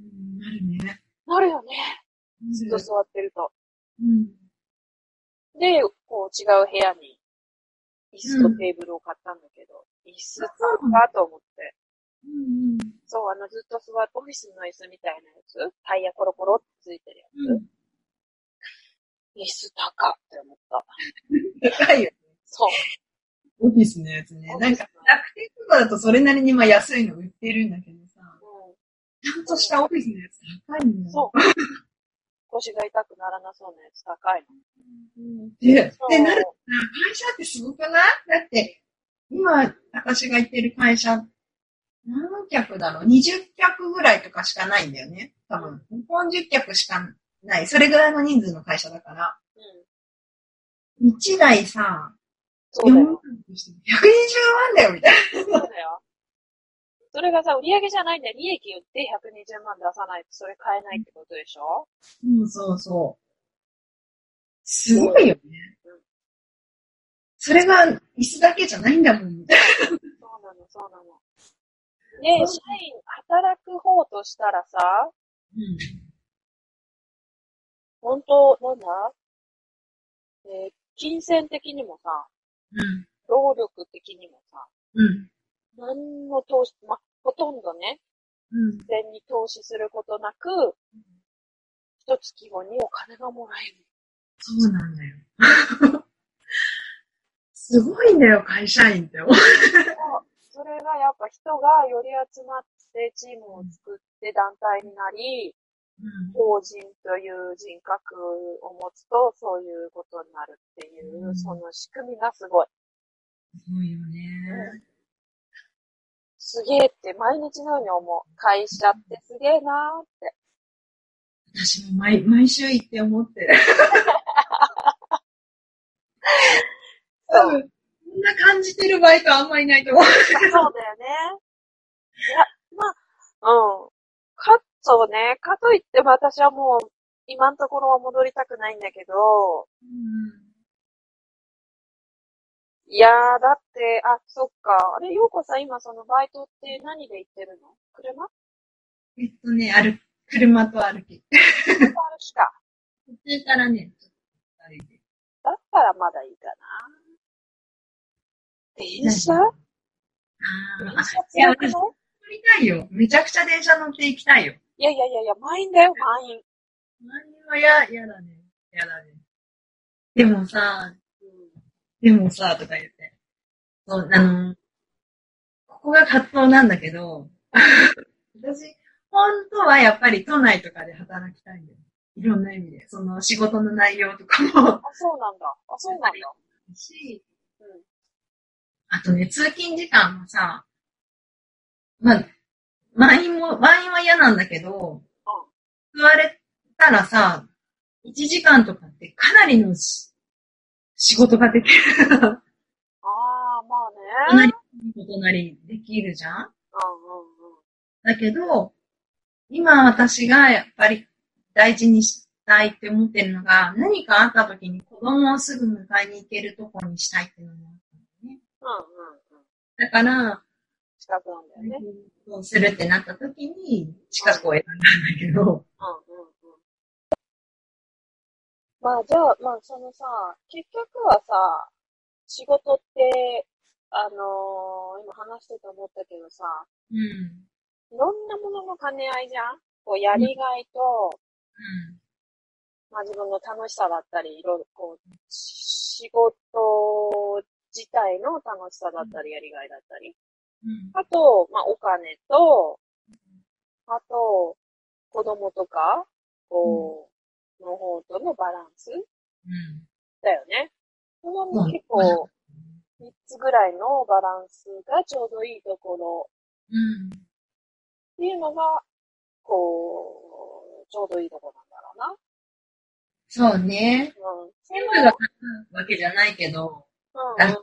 なるね。 なるよね。ずっと座ってると。うん、で、こう違う部屋に椅子とテーブルを買ったんだけど、うん、椅子買ったと思って。うんうん、そう、あのずっと座るオフィスの椅子みたいなやつ、タイヤコロコロってついてるやつ。うん、椅子高って思った。 高いよね。 そう。 オフィスのやつね。なんか、楽天とかだとそれなりにまあ安いの売ってるんだけどさ、うん、ちゃんとしたオフィスのやつ高いんだよ。 そう。 腰が痛くならなそうなやつ高いの。で、 の。 で、なる、会社ってすごくない？だって、今、私が行ってる会社、何客だろう ?にじゅっ 客ぐらいとかしかないんだよね。多分。よんじゅっ客しかない。それぐらいの人数の会社だから。うん。いちだいさ、 そうだよ。 ひゃくにじゅうまんだよ、みたいな。 そうだよ。それがさ、売り上げじゃないんだよ。利益売ってひゃくにじゅうまん出さないとそれ買えないってことでしょ？ うん、そうそう。すごいよね。うん、それが椅子だけじゃないんだもん、みたいな。 そうなの、そうなの。で、社員、働く方としたらさ、うん、本当、なんだえー、金銭的にもさ、うん、労力的にもさ、うん、何の投資、ま、ほとんどね、うん、全に投資することなく、うん、一月後にお金がもらえる。 そうなんだよ。すごいんだよ、会社員って。 それがやっぱ人がより集まってチームを作って団体になり、うん、法人という人格を持つとそういうことになるっていう、うん、その仕組みがすごい。 すごいよね、うん。 すげえって毎日のように思う。会社ってすげえなーって。 私も毎、毎週行って思ってる。多分、こんな感じてる場合とあんまりないと思う。 そうだよね。いや、まあ、うん。か、そうね。かといっても私はもう、今のところは戻りたくないんだけど、うん、いやー、だって、あ、そっか。あれ、ようこさん今そのバイトって何で行ってるの？車？ えっとね、歩、車と歩き。 車と歩きか。 途中からね、ちょっと歩いて。 だったらまだいいかな。電車？ああ電車強くない？乗りたいよ。めちゃくちゃ電車乗って行きたいよ。 いやいやいやいや、満員だよ、満員。 満員はや、やだね。やだね。でもさ、うん、でもさ、とか言って。そう、あの、ここが葛藤なんだけど、私、本当はやっぱり都内とかで働きたいんだよ。いろんな意味で。その仕事の内容とかも。 あ、そうなんだ。あ、そうなんだ。 し、うん、あとね、通勤時間もさ、まあ、満員も、満員は嫌なんだけど、うん、座れたらさ、いちじかんとかってかなりの仕事ができる。ああ、 まあね。 隣、隣できるじゃん？うんうんうん。 だけど、今私がやっぱり大事にしたいって思ってるのが、何かあった時に子供をすぐ迎えに行けるところにしたいっていうのもあったんだよね。うんうんうん。だから、 近くなんだよね。 そうするってなった時に、近くを選んだんだけど。うんうんうん。 まあじゃあ、まあそのさ、結局はさ、仕事って、あのー、今話してて思ったけどさ、うん。いろんなものの兼ね合いじゃん？こう、やりがいと、うん。まあ自分の楽しさだったり、いろいろこう、仕事自体の楽しさだったり、やりがいだったり。うん、あと、まあお金と、あと、子供とか、こう、の方とのバランス、うん、だよね。この結構、みっつぐらいのバランスがちょうどいいところ、うん、っていうのが、こう、ちょうどいいところなんだろうな。 そうね。うん、全部が勝つわけじゃないけど、うんうんうん、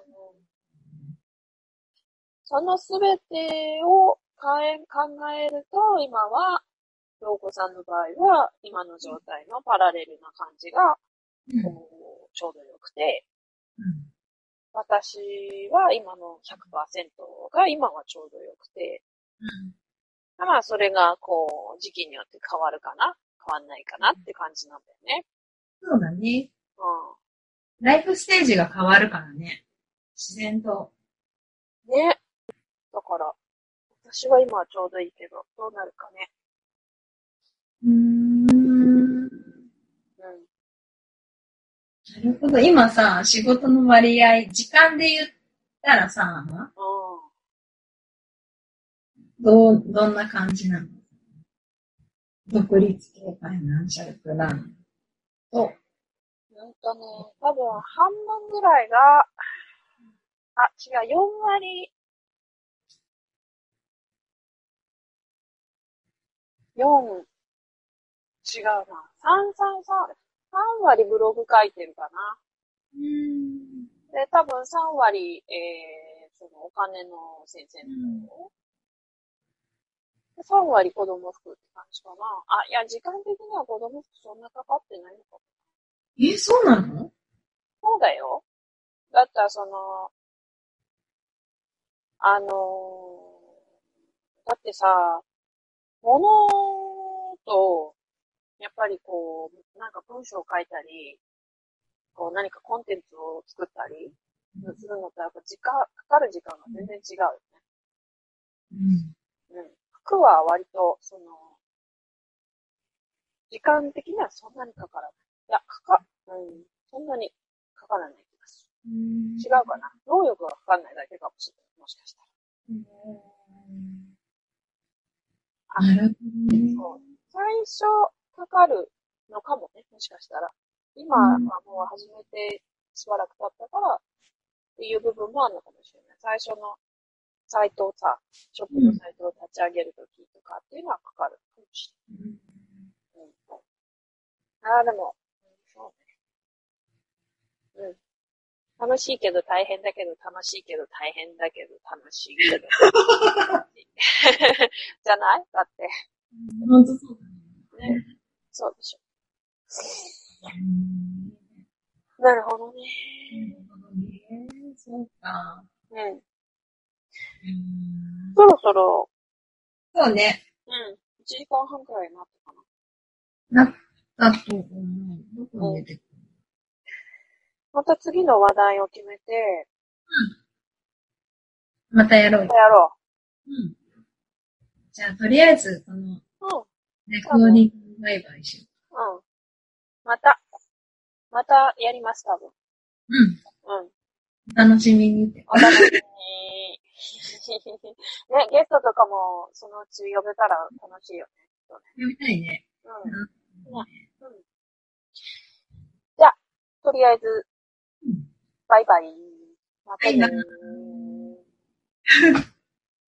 そのすべてを考えると、今は、陽子さんの場合は、今の状態のパラレルな感じが、うん、ちょうどよくて、うん、私は今の ひゃくパーセント が今はちょうどよくて、うん、まあそれがこう時期によって変わるかな変わんないかなって感じなんだよね。 そうだね。うん。ライフステージが変わるからね。自然と。 ね。だから、私は今はちょうどいいけど、どうなるかね。うーん。うん。 なるほど。今さ、仕事の割合、時間で言ったらさ、うん、どう、どんな感じなの？ 独立系ファイナンシャルプランと、 うんとね、多分半分ぐらいが、あ、違う、よん割、よん、違うな。さん、さん、さん、さん割ブログ書いてるかな。 うーん。 で、多分さん割、えー、そのお金の先生の方。でさん割子供服って感じかな。あ、いや、時間的には子供服そんなかかってないのかも。 え、そうなの？ そうだよ。だったらその、あのー、だってさ、物と、やっぱりこう、なんか文章を書いたり、こう何かコンテンツを作ったりするのと、やっぱ時間、かかる時間が全然違うようん。 ね。うん。服は割と、その、時間的にはそんなにかからない。いや、かか、うん、そんなにかからない気がすうん。 る。違うかな。能力がかかんないだけかもしれない。もしかしたら。あ、 なるほどね。 そう。最初かかるのかもね。もしかしたら。今はうん。 もう始めてしばらく経ったから、っていう部分もあるのかもしれない。最初のサイトをさ、ショップのサイトを立ち上げるときとかっていうのはかかるかもしれない。うん。ああ、でも、そうね。うん。楽しいけど大変だけど、楽しいけど大変だけど、楽しいけど。じゃないだって。 本当そうだね。 ね。そうでしょ。 うん。 なるほどね。 なるほどね。そうか。 うん。 うん。 そろそろ、 そうね。 うん。いちじかんはんくらいになったかなったと思う。どこな。うん。 に出てくる？ また次の話題を決めて、 またやろうよ。 またやろうん。じゃあ、とりあえず、この、 う。うん。 レコそうね。 ーディングバイバイしようん。また、またやります、多分。 う。うん。 うん。 お楽しみにって。 お楽しみに。ね、ゲストとかもそのうち呼べたら楽しいよね。そうね。 読みたいね。 うん。 うん。 ね。うん。じゃあ、とりあえず、バイバイ。またねはいな。 ー。